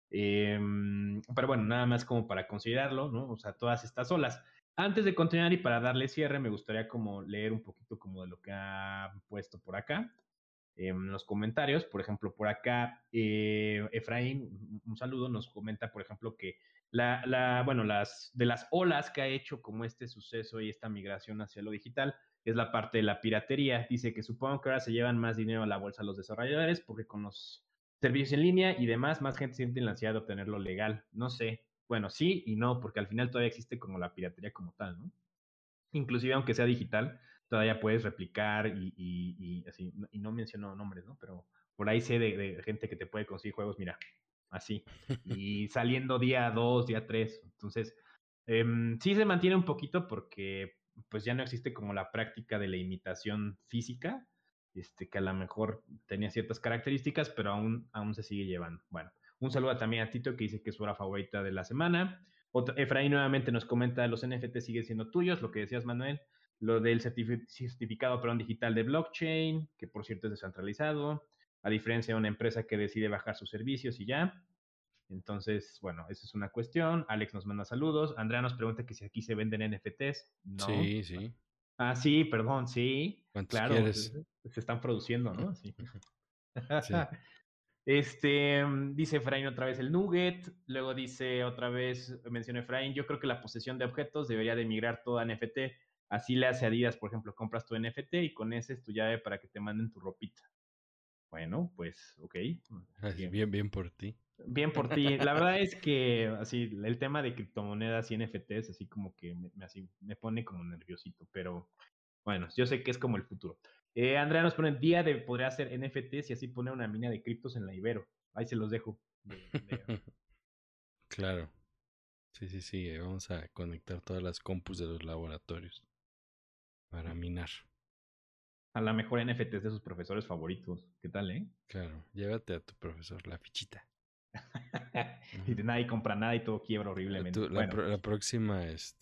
Pero bueno, nada más como para considerarlo, ¿no? O sea, todas estas olas. Antes de continuar y para darle cierre, me gustaría como leer un poquito como de lo que ha puesto por acá en los comentarios. Por ejemplo, por acá, Efraín, un saludo, nos comenta, por ejemplo, que bueno, de las olas que ha hecho como este suceso y esta migración hacia lo digital es la parte de la piratería. Dice que supongo que ahora se llevan más dinero a la bolsa los desarrolladores porque con los servicios en línea y demás, más gente siente la ansiedad de obtenerlo legal. No sé. Bueno, sí y no, porque al final todavía existe como la piratería como tal, ¿no? Inclusive aunque sea digital, todavía puedes replicar y así, y no menciono nombres, ¿no? Pero por ahí sé de gente que te puede conseguir juegos, mira, así, y saliendo día 2 día 3 entonces, sí se mantiene un poquito porque pues ya no existe como la práctica de la imitación física, que a lo mejor tenía ciertas características, pero aún se sigue llevando. Bueno, Un saludo también a Tito, que dice que es su hora favorita de la semana. Efraín nuevamente nos comenta, los NFT siguen siendo tuyos, lo que decías, Manuel. Lo del certificado digital de blockchain, que por cierto es descentralizado, a diferencia de una empresa que decide bajar sus servicios y ya. Entonces, bueno, esa es una cuestión. Alex nos manda saludos. Andrea nos pregunta que si aquí se venden NFTs. No. Sí, sí. Ah, sí, perdón, sí. ¿Cuántos Claro, quieres? se están produciendo, ¿no? Sí. Sí. Dice Efraín otra vez el Nugget, luego dice otra vez, menciona Efraín, yo creo que la posesión de objetos debería de migrar todo a NFT, así le hace Adidas, por ejemplo, compras tu NFT y con ese es tu llave para que te manden tu ropita. Bueno, pues, ok. Ay, bien, bien por ti. Bien por ti. La verdad es que así el tema de criptomonedas y NFTs así como que me pone como nerviosito, pero bueno, yo sé que es como el futuro. Andrea nos pone día de podría hacer NFTs y así pone una mina de criptos en la Ibero. Ahí se los dejo. Claro. Sí, sí, sí. Vamos a conectar todas las compus de los laboratorios para minar. A la mejor NFTs de sus profesores favoritos. ¿Qué tal, Claro. Llévate a tu profesor la fichita. Y Ujú. de nadie compra nada y todo quiebra horriblemente. Bueno, La próxima,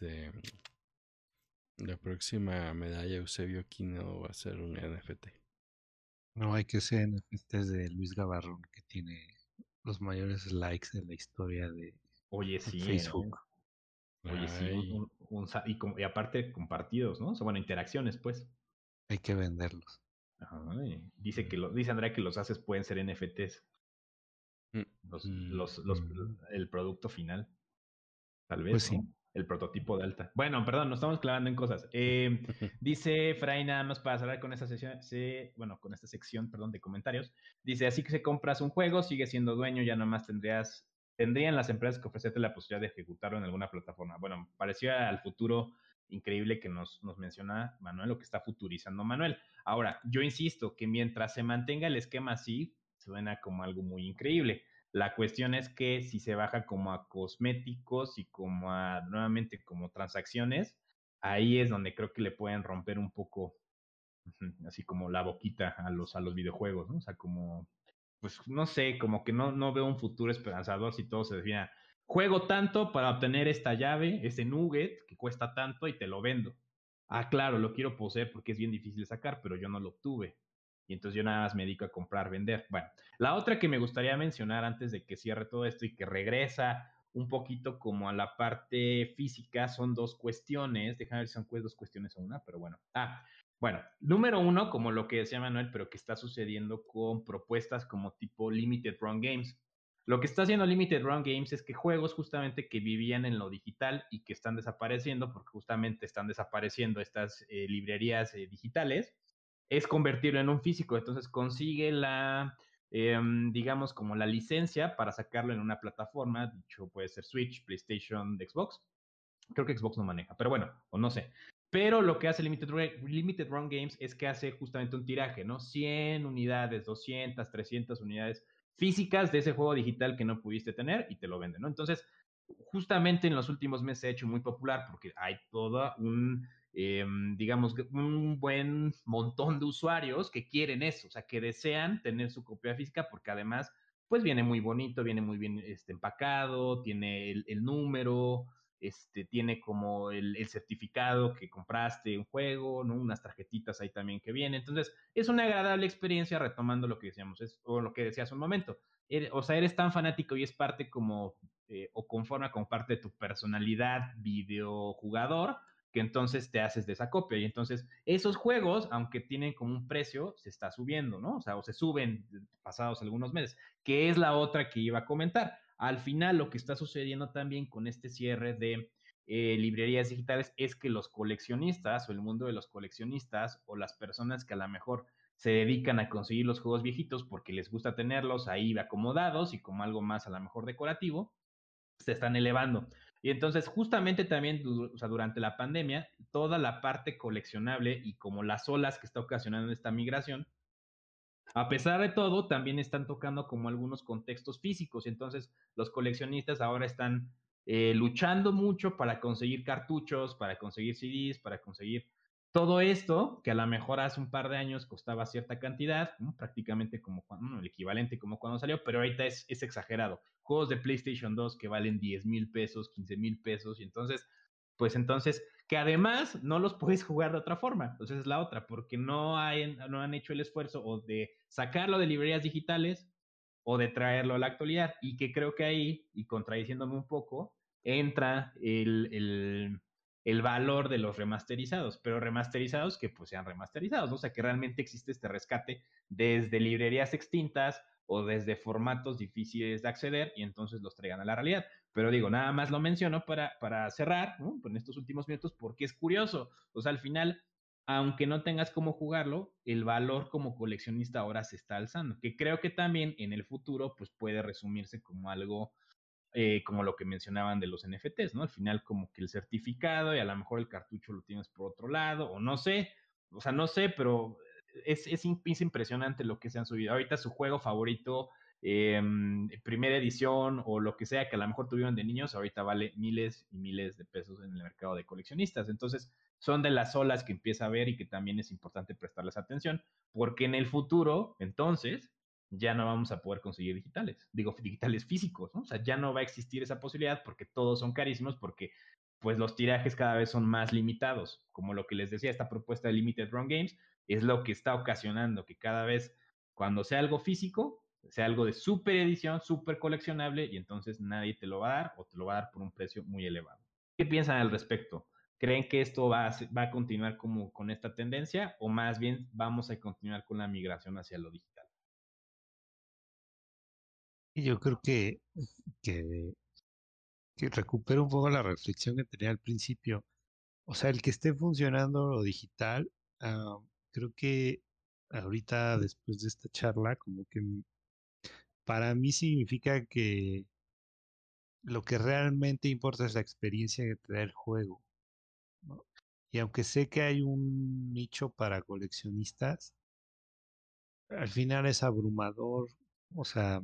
la próxima medalla Eusebio Quino va a ser un NFT. No hay que ser NFTs de Luis Gavarrón, que tiene los mayores likes de la historia de oye, sí, Facebook. Oye, sí, Ay, y aparte compartidos, ¿no? O sea, bueno, interacciones, pues. Hay que venderlos. Ay, dice Andrea que los haces pueden ser NFTs, mm, los, mm, los, los, el producto final, tal Pues vez, sí. ¿no? El prototipo de alta. Bueno, perdón, nos estamos clavando en cosas. Dice Fray, nada más para cerrar con esta sesión, con esta sección, perdón, de comentarios. Dice, así que si compras un juego, sigues siendo dueño, ya nomás tendrían las empresas que ofrecerte la posibilidad de ejecutarlo en alguna plataforma. Bueno, parecía al futuro increíble que nos menciona Manuel, lo que está futurizando Manuel. Ahora, yo insisto que mientras se mantenga el esquema así, suena como algo muy increíble. La cuestión es que si se baja como a cosméticos y como a nuevamente como transacciones, ahí es donde creo que le pueden romper un poco así como la boquita a los videojuegos, ¿no? O sea, como, pues no sé, como que no veo un futuro esperanzador si todo se define. Juego tanto para obtener esta llave, ese nugget que cuesta tanto y te lo vendo. Ah, claro, lo quiero poseer porque es bien difícil de sacar, pero yo no lo obtuve. Y entonces yo nada más me dedico a comprar, vender. Bueno, la otra que me gustaría mencionar antes de que cierre todo esto y que regresa un poquito como a la parte física son dos cuestiones. Déjame ver si son dos cuestiones o una, pero bueno. Bueno, número uno, como lo que decía Manuel, pero que está sucediendo con propuestas como tipo Limited Run Games. Lo que está haciendo Limited Run Games es que juegos justamente que vivían en lo digital y que están desapareciendo, porque justamente están desapareciendo estas librerías digitales, es convertirlo en un físico. Entonces consigue digamos, como la licencia para sacarlo en una plataforma, dicho puede ser Switch, PlayStation, Xbox. Creo que Xbox no maneja, pero bueno, o no sé. Pero lo que hace Limited Run Games es que hace justamente un tiraje, ¿no? 100 unidades, 200, 300 unidades físicas de ese juego digital que no pudiste tener y te lo venden, ¿no? Entonces, justamente en los últimos meses se ha hecho muy popular porque hay toda digamos, un buen montón de usuarios que quieren eso, o sea, que desean tener su copia física porque además, pues viene muy bonito, viene muy bien empacado, tiene el número, tiene como el certificado que compraste un juego, ¿no? Unas tarjetitas ahí también que vienen. Entonces, es una agradable experiencia retomando lo que decíamos, o lo que decías un momento. O sea, eres tan fanático y es parte como, o conforma como parte de tu personalidad videojugador, que entonces te haces de esa copia. Y entonces, esos juegos, aunque tienen como un precio, se está subiendo, ¿no? O sea, o se suben pasados algunos meses, que es la otra que iba a comentar. Al final, lo que está sucediendo también con este cierre de librerías digitales es que los coleccionistas o el mundo de los coleccionistas o las personas que a lo mejor se dedican a conseguir los juegos viejitos porque les gusta tenerlos ahí acomodados y como algo más a lo mejor decorativo, se están elevando. Y entonces, justamente también, o sea, durante la pandemia, toda la parte coleccionable y como las olas que está ocasionando esta migración, a pesar de todo, también están tocando como algunos contextos físicos. Entonces, los coleccionistas ahora están luchando mucho para conseguir cartuchos, para conseguir CDs, para conseguir Todo esto, que a lo mejor hace un par de años costaba cierta cantidad, ¿no? Prácticamente como cuando, el equivalente como cuando salió, pero ahorita es exagerado. Juegos de PlayStation 2 que valen 10,000 pesos, 15,000 pesos, y entonces, pues entonces, que además no los puedes jugar de otra forma. Entonces es la otra, porque no han hecho el esfuerzo o de sacarlo de librerías digitales o de traerlo a la actualidad. Y que creo que ahí, y contradiciéndome un poco, entra el valor de los remasterizados, pero remasterizados que pues sean remasterizados, ¿no? O sea, que realmente existe este rescate desde librerías extintas o desde formatos difíciles de acceder y entonces los traigan a la realidad. Pero digo, nada más lo menciono para cerrar, ¿no? En estos últimos minutos porque es curioso. O sea, al final, aunque no tengas cómo jugarlo, el valor como coleccionista ahora se está alzando, que creo que también en el futuro pues puede resumirse como algo como lo que mencionaban de los NFTs, ¿no? Al final como que el certificado y a lo mejor el cartucho lo tienes por otro lado, o no sé, o sea, no sé, pero es impresionante lo que se han subido. Ahorita su juego favorito, primera edición o lo que sea que a lo mejor tuvieron de niños, ahorita vale miles y miles de pesos en el mercado de coleccionistas. Entonces, son de las olas que empieza a ver y que también es importante prestarles atención, porque en el futuro, entonces, ya no vamos a poder conseguir digitales, digo digitales físicos, ¿no? O sea, ya no va a existir esa posibilidad porque todos son carísimos, porque pues los tirajes cada vez son más limitados. Como lo que les decía, esta propuesta de Limited Run Games es lo que está ocasionando que cada vez cuando sea algo físico, sea algo de super edición, super coleccionable, y entonces nadie te lo va a dar o te lo va a dar por un precio muy elevado. ¿Qué piensan al respecto? ¿Creen que esto va a continuar como con esta tendencia o más bien vamos a continuar con la migración hacia lo digital? Y yo creo que, que recupero un poco la reflexión que tenía al principio. O sea, el que esté funcionando lo digital, ah, creo que ahorita, después de esta charla, como que para mí significa que lo que realmente importa es la experiencia que te da el juego, ¿no? Y aunque sé que hay un nicho para coleccionistas, al final es abrumador, o sea,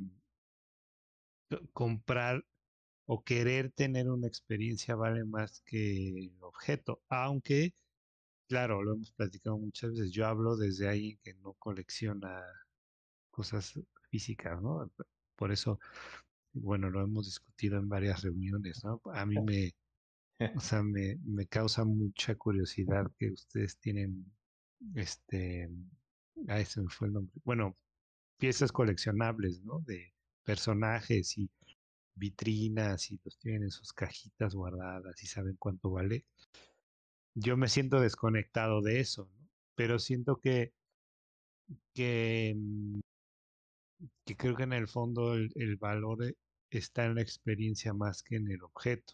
comprar o querer tener una experiencia vale más que el objeto, aunque, claro, lo hemos platicado muchas veces, yo hablo desde alguien que no colecciona cosas físicas, ¿no? Por eso, bueno, lo hemos discutido en varias reuniones, ¿no? A mí o sea, me causa mucha curiosidad que ustedes tienen, este, se me fue el nombre, bueno, piezas coleccionables, ¿no? De personajes y vitrinas y los tienen en sus cajitas guardadas y saben cuánto vale. Yo me siento desconectado de eso, ¿no? Pero siento que, mm, que creo que en el fondo el valor está en la experiencia más que en el objeto.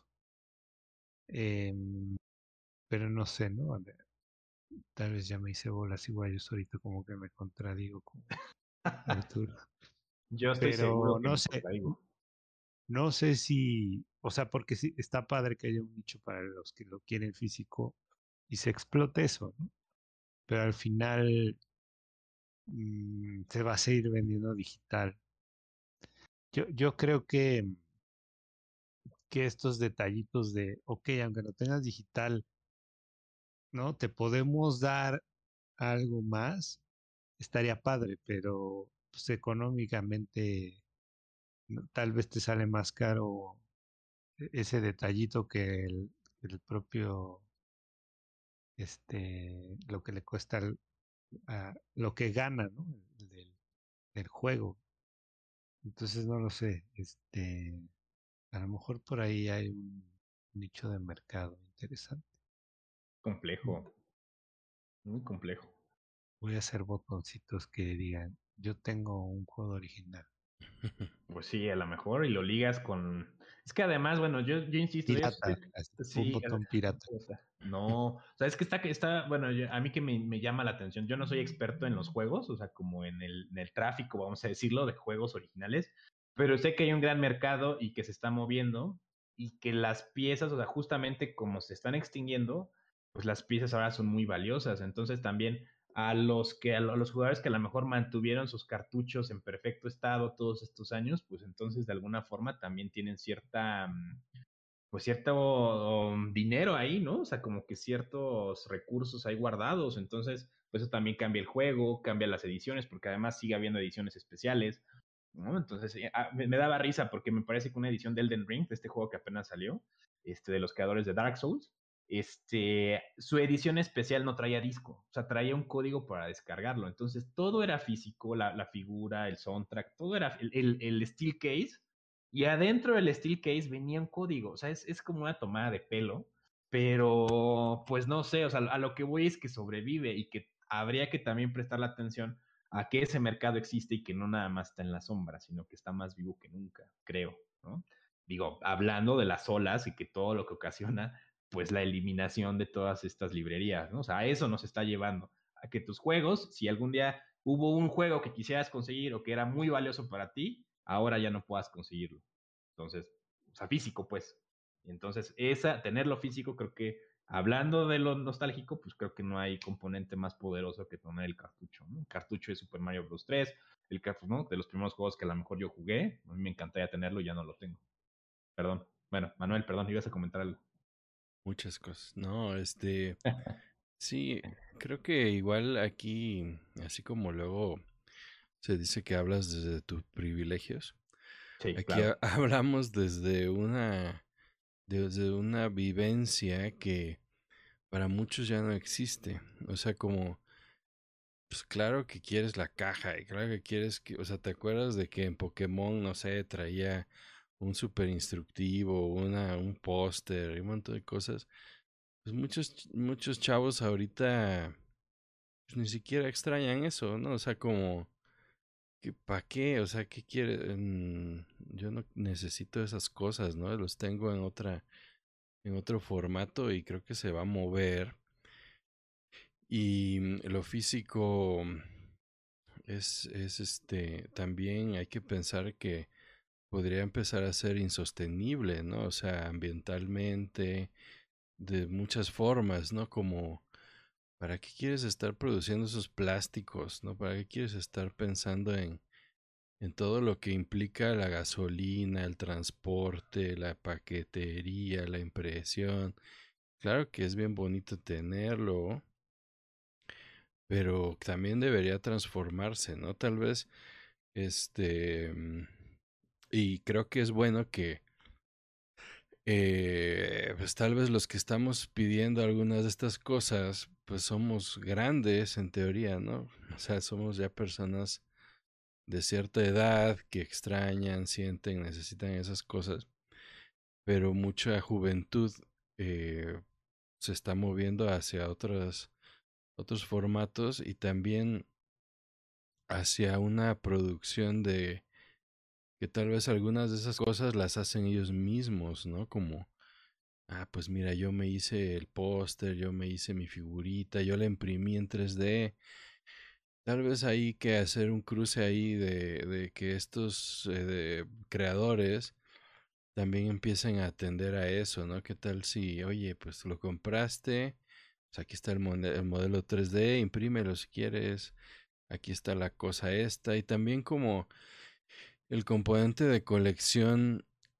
Em, pero no sé, ¿no? A ver, tal vez ya me hice bolas igual, yo ahorita como que me contradigo con Arturo. Yo estoy seguro Pero que me contradigo. no sé si, o sea, porque sí, está padre que haya un nicho para los que lo quieren físico y se explote eso, ¿no? Pero al final se va a seguir vendiendo digital. Yo creo que estos detallitos de, ok, aunque no tengas digital, ¿no? Te podemos dar algo más, estaría padre, pero pues, económicamente tal vez te sale más caro ese detallito que el propio, lo que le cuesta, lo que gana, ¿no? Del juego. Entonces no lo sé, a lo mejor por ahí hay un nicho de mercado interesante. Complejo, muy complejo. Voy a hacer botoncitos que digan, yo tengo un juego original. Pues sí, a lo mejor, y lo ligas con... Es que además, bueno, yo insisto, yo Pirata, estoy... así, un Sí, botón pirata. no, o sea, es que está, bueno, a mí que me llama la atención, yo no soy experto en los juegos, o sea, como en el tráfico, vamos a decirlo, de juegos originales, pero sé que hay un gran mercado y que se está moviendo y que las piezas, o sea, justamente como se están extinguiendo, pues las piezas ahora son muy valiosas, entonces también a los jugadores que a lo mejor mantuvieron sus cartuchos en perfecto estado todos estos años, pues entonces de alguna forma también tienen cierta, pues cierto dinero ahí, ¿no? O sea, como que ciertos recursos ahí guardados. Entonces, pues eso también cambia el juego, cambia las ediciones, porque además sigue habiendo ediciones especiales, ¿no? Entonces, me daba risa porque me parece que una edición de Elden Ring, de este juego que apenas salió, de los creadores de Dark Souls, su edición especial no traía disco, o sea, traía un código para descargarlo. Entonces, todo era físico, la figura, el soundtrack, todo era el steel case, y adentro del steel case venía un código. O sea, es como una tomada de pelo, pero pues no sé, o sea, a lo que voy es que sobrevive y que habría que también prestar la atención a que ese mercado existe y que no nada más está en la sombra, sino que está más vivo que nunca, creo, ¿no? Digo, hablando de las olas y que todo lo que ocasiona, pues la eliminación de todas estas librerías, ¿no? O sea, a eso nos está llevando, a que tus juegos, si algún día hubo un juego que quisieras conseguir o que era muy valioso para ti, ahora ya no puedas conseguirlo. Entonces, o sea, físico, pues. Entonces, tenerlo físico, creo que, hablando de lo nostálgico, pues creo que no hay componente más poderoso que tener el cartucho, ¿no? El cartucho de Super Mario Bros. 3, el cartucho, ¿no? De los primeros juegos que a lo mejor yo jugué, a mí me encantaría tenerlo y ya no lo tengo. Perdón. Bueno, Manuel, perdón, ibas a comentar algo. Muchas cosas. No, sí, creo que igual aquí, así como luego se dice que hablas desde tus privilegios, Sí, aquí claro. hablamos desde una vivencia que para muchos ya no existe. O sea, como, pues claro que quieres la caja y claro que quieres que, o sea, ¿te acuerdas de que en Pokémon, no sé, traía un super instructivo, un póster y un montón de cosas? Pues muchos chavos ahorita pues, ni siquiera extrañan eso, ¿no? O sea, como, ¿para qué? O sea, ¿qué quiere? Yo no necesito esas cosas, ¿no? Los tengo en otro formato y creo que se va a mover. Y lo físico también hay que pensar que podría empezar a ser insostenible, ¿no? O sea, ambientalmente, de muchas formas, ¿no? Como, ¿para qué quieres estar produciendo esos plásticos, ¿no? ¿Para qué quieres estar pensando en todo lo que implica la gasolina, el transporte, la paquetería, la impresión? Claro que es bien bonito tenerlo, pero también debería transformarse, ¿no? Tal vez, este, mm, y creo que es bueno que, pues tal vez los que estamos pidiendo algunas de estas cosas, pues somos grandes en teoría, ¿no? O sea, somos ya personas de cierta edad que extrañan, sienten, necesitan esas cosas, pero mucha juventud eh, se está moviendo hacia otros formatos y también hacia una producción de que tal vez algunas de esas cosas las hacen ellos mismos, ¿no? Como, pues mira, yo me hice el póster, yo me hice mi figurita, yo la imprimí en 3D. Tal vez hay que hacer un cruce ahí de que estos creadores también empiecen a atender a eso, ¿no? ¿Qué tal si, oye, pues lo compraste, pues aquí está el modelo 3D, imprímelo si quieres, aquí está la cosa esta, y también como el componente de colección,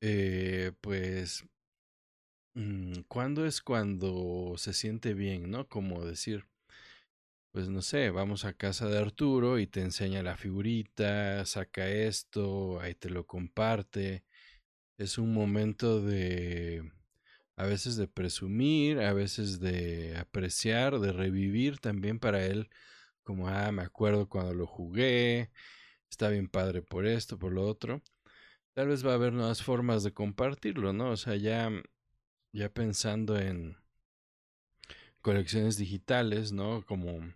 pues, ¿cuándo es cuando se siente bien, ¿no? Como decir, pues no sé, vamos a casa de Arturo y te enseña la figurita, saca esto, ahí te lo comparte. Es un momento de, a veces de presumir, a veces de apreciar, de revivir también para él, como, me acuerdo cuando lo jugué, está bien padre por esto, por lo otro. Tal vez va a haber nuevas formas de compartirlo, ¿no? O sea, ya pensando en colecciones digitales, ¿no? Como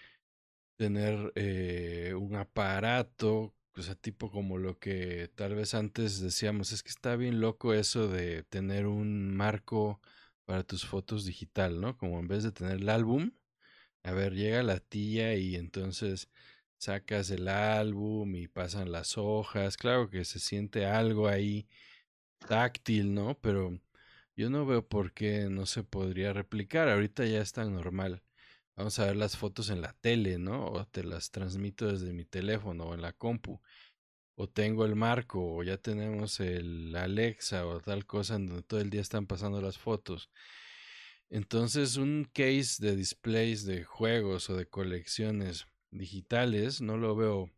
tener un aparato, o sea, tipo como lo que tal vez antes decíamos, es que está bien loco eso de tener un marco para tus fotos digital, ¿no? Como en vez de tener el álbum, a ver, llega la tía y entonces sacas el álbum y pasan las hojas, claro que se siente algo ahí táctil, ¿no? Pero yo no veo por qué no se podría replicar. Ahorita ya es tan normal. Vamos a ver las fotos en la tele, ¿no? O te las transmito desde mi teléfono o en la compu. o tengo el marco, o ya tenemos el Alexa o tal cosa en donde todo el día están pasando las fotos. Entonces, un case de displays de juegos o de colecciones digitales no lo veo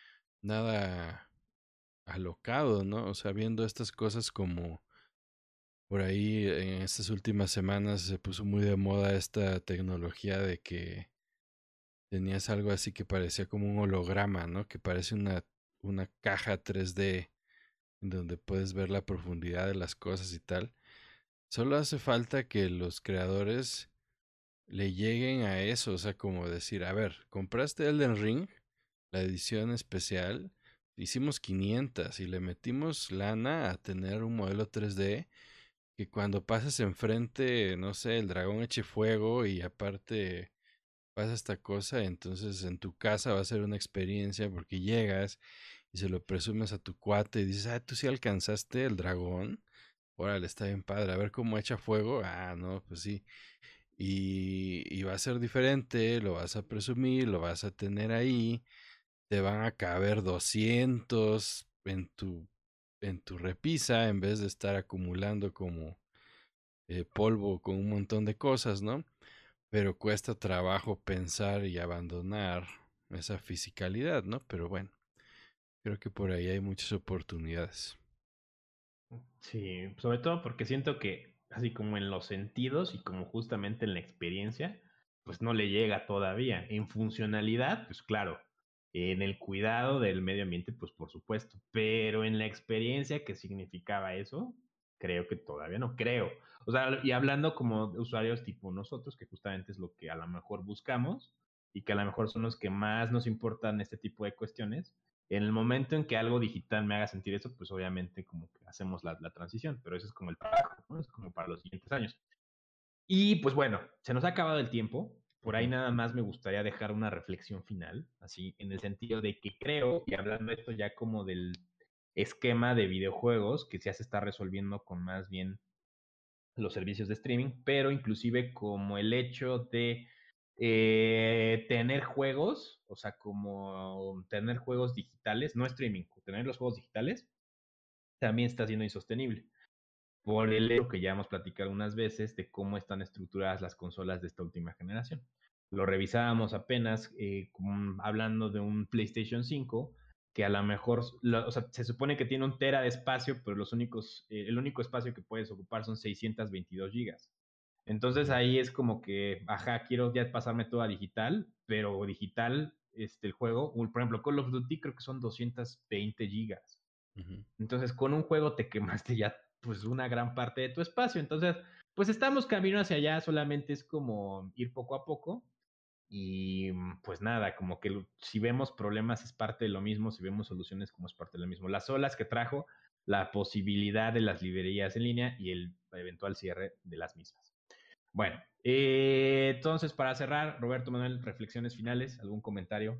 nada alocado, ¿no? O sea, viendo estas cosas como por ahí en estas últimas semanas se puso muy de moda esta tecnología de que tenías algo así que parecía como un holograma, ¿no? Que parece una caja 3D en donde puedes ver la profundidad de las cosas y tal. Solo hace falta que los creadores le lleguen a eso, o sea, como decir, a ver, compraste Elden Ring, la edición especial, hicimos 500 y le metimos lana a tener un modelo 3D que cuando pases enfrente, no sé, el dragón eche fuego y aparte pasa esta cosa, entonces en tu casa va a ser una experiencia porque llegas y se lo presumes a tu cuate y dices, ah, tú sí alcanzaste el dragón, órale, está bien padre, a ver cómo echa fuego, ah, no, pues sí, y va a ser diferente, lo vas a presumir, lo vas a tener ahí, te van a caber 200 en tu repisa en vez de estar acumulando como polvo con un montón de cosas, ¿no? Pero cuesta trabajo pensar y abandonar esa fisicalidad, ¿no? Pero bueno, creo que por ahí hay muchas oportunidades. Sí, sobre todo porque siento que así como en los sentidos y como justamente en la experiencia, pues no le llega todavía. En funcionalidad, pues claro, en el cuidado del medio ambiente, pues por supuesto, pero en la experiencia que significaba eso, creo que todavía no creo. O sea, y hablando como de usuarios tipo nosotros, que justamente es lo que a lo mejor buscamos y que a lo mejor son los que más nos importan este tipo de cuestiones, en el momento en que algo digital me haga sentir eso, pues obviamente como que hacemos la transición, pero eso es como el trabajo, ¿no? Es como para los siguientes años. Y pues bueno, se nos ha acabado el tiempo. Por ahí Ujú. nada más me gustaría dejar una reflexión final, así, en el sentido de que creo, y hablando de esto ya como del esquema de videojuegos que ya se está resolviendo con más bien los servicios de streaming, pero inclusive como el hecho de tener juegos, o sea, como tener juegos digitales, no streaming, tener los juegos digitales, también está siendo insostenible. Por el hecho que ya hemos platicado unas veces de cómo están estructuradas las consolas de esta última generación. Lo revisábamos apenas hablando de un PlayStation 5 que a lo mejor, o sea, se supone que tiene 1 tera de espacio, pero el único espacio que puedes ocupar son 622 gigas. Entonces Ujú. ahí es como que, ajá, quiero ya pasarme todo a digital, pero digital, el juego, por ejemplo, Call of Duty creo que son 220 gigas. Ujú. Entonces con un juego te quemaste ya pues una gran parte de tu espacio. Entonces, pues estamos camino hacia allá, solamente es como ir poco a poco. Y pues nada, como que si vemos problemas es parte de lo mismo, si vemos soluciones como es parte de lo mismo. Las olas que trajo la posibilidad de las librerías en línea y el eventual cierre de las mismas. Bueno, entonces para cerrar, Roberto Manuel, reflexiones finales, algún comentario.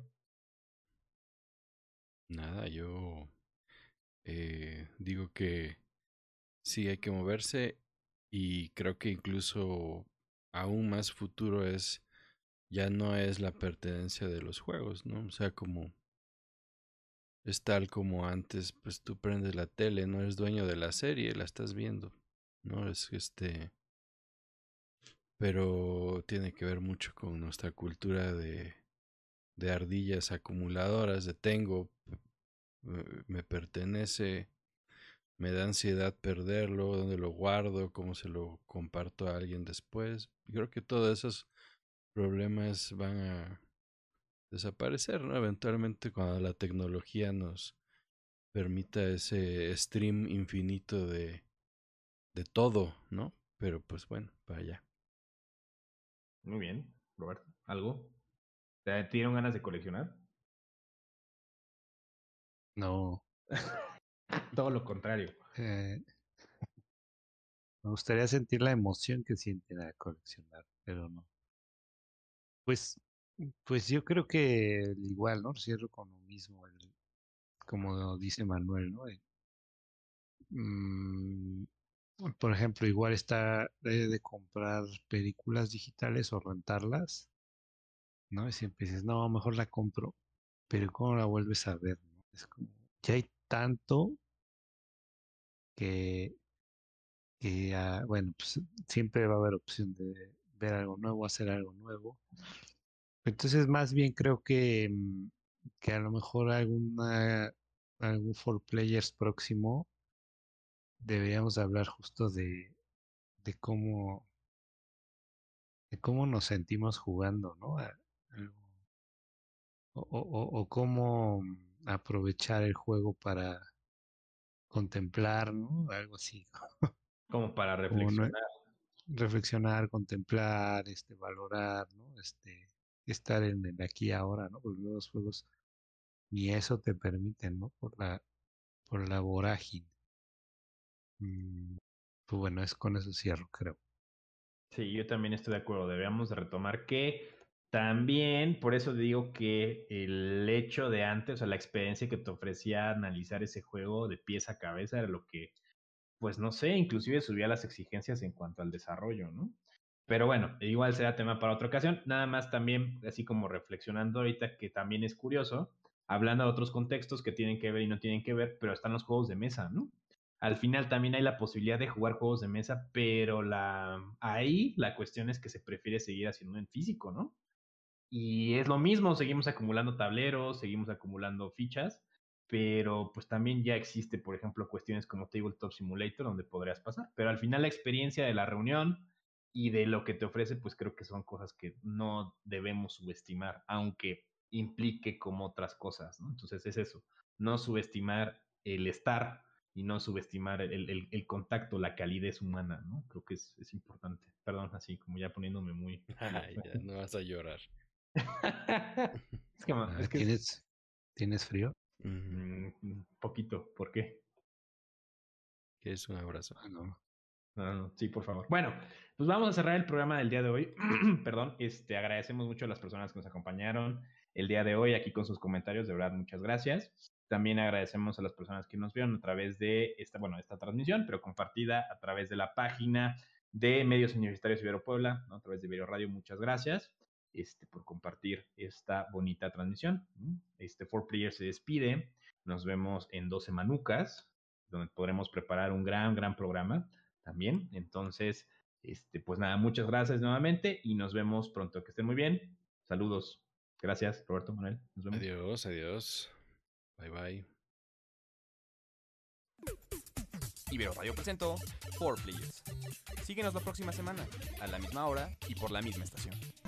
Nada, yo digo que sí hay que moverse y creo que incluso aún más futuro es, ya no es la pertenencia de los juegos, ¿no? O sea, como es tal como antes, pues tú prendes la tele, no eres dueño de la serie, la estás viendo, ¿no? Es pero tiene que ver mucho con nuestra cultura de ardillas acumuladoras, de tengo, me pertenece, me da ansiedad perderlo, dónde lo guardo, cómo se lo comparto a alguien después. Y creo que todos esos problemas van a desaparecer, ¿no? Eventualmente cuando la tecnología nos permita ese stream infinito de todo, ¿no? Pero pues bueno, para allá. Muy bien, Roberto. ¿Algo? ¿Te dieron ganas de coleccionar? No, Todo lo contrario. eh, me gustaría sentir la emoción que sienten al coleccionar, pero no. Pues, pues yo creo que igual, ¿no? Cierro con lo mismo, como dice Manuel, ¿no? Mm, por ejemplo, igual está de comprar películas digitales o rentarlas, ¿no? Y siempre dices, no, mejor la compro, pero ¿cómo la vuelves a ver, no? Es como, ya hay tanto que, bueno, pues siempre va a haber opción de ver algo nuevo, hacer algo nuevo. Entonces, más bien creo que a lo mejor algún For Players próximo deberíamos hablar justo de de cómo nos sentimos jugando, ¿no? Algo, o cómo aprovechar el juego para contemplar, ¿no? Algo así, Como para como no, reflexionar. reflexionar, contemplar, valorar, ¿no? Estar en el aquí y ahora, ¿no? Porque luego los juegos ni eso te permiten, ¿no? Por la vorágine. Mm, pues bueno, con eso cierro, creo. Sí, yo también estoy de acuerdo. Debemos de retomar que también, por eso digo que el hecho de antes, o sea, la experiencia que te ofrecía analizar ese juego de pies a cabeza era lo que, pues no sé, inclusive subía las exigencias en cuanto al desarrollo, ¿no? Pero bueno, igual será tema para otra ocasión. Nada más también, así como reflexionando ahorita, que también es curioso, hablando de otros contextos que tienen que ver y no tienen que ver, pero están los juegos de mesa, ¿no? Al final también hay la posibilidad de jugar juegos de mesa, pero ahí la cuestión es que se prefiere seguir haciendo en físico, ¿no? Y es lo mismo, seguimos acumulando tableros, seguimos acumulando fichas, pero pues también ya existe, por ejemplo, cuestiones como Tabletop Simulator donde podrías pasar, pero al final la experiencia de la reunión y de lo que te ofrece, pues creo que son cosas que no debemos subestimar, aunque implique como otras cosas, ¿no? Entonces es eso, no subestimar el estar y no subestimar el contacto, la calidez humana, ¿no? Creo que es importante. Perdón, así como ya poniéndome muy Ay, ya no vas a llorar. es que, Ah, es que es ¿tienes frío? Ujú. poquito. ¿Por qué? ¿Quieres un abrazo? Ah, no. No, no, sí, por favor. Bueno, pues vamos a cerrar el programa del día de hoy. Perdón, agradecemos mucho a las personas que nos acompañaron el día de hoy aquí con sus comentarios. De verdad, muchas gracias. También agradecemos a las personas que nos vieron a través de esta transmisión, pero compartida a través de la página de Medios Universitarios Ibero Puebla, ¿no? A través de Ibero Radio. Muchas gracias por compartir esta bonita transmisión. For Players se despide. Nos vemos en 2 semanucas, donde podremos preparar un gran programa también. Entonces, pues nada, muchas gracias nuevamente y nos vemos pronto. Que estén muy bien. Saludos. Gracias, Roberto, Manuel. Nos vemos. Adiós, adiós. Bye, bye. Ibero Radio presentó 4Players. Síguenos la próxima semana, a la misma hora y por la misma estación.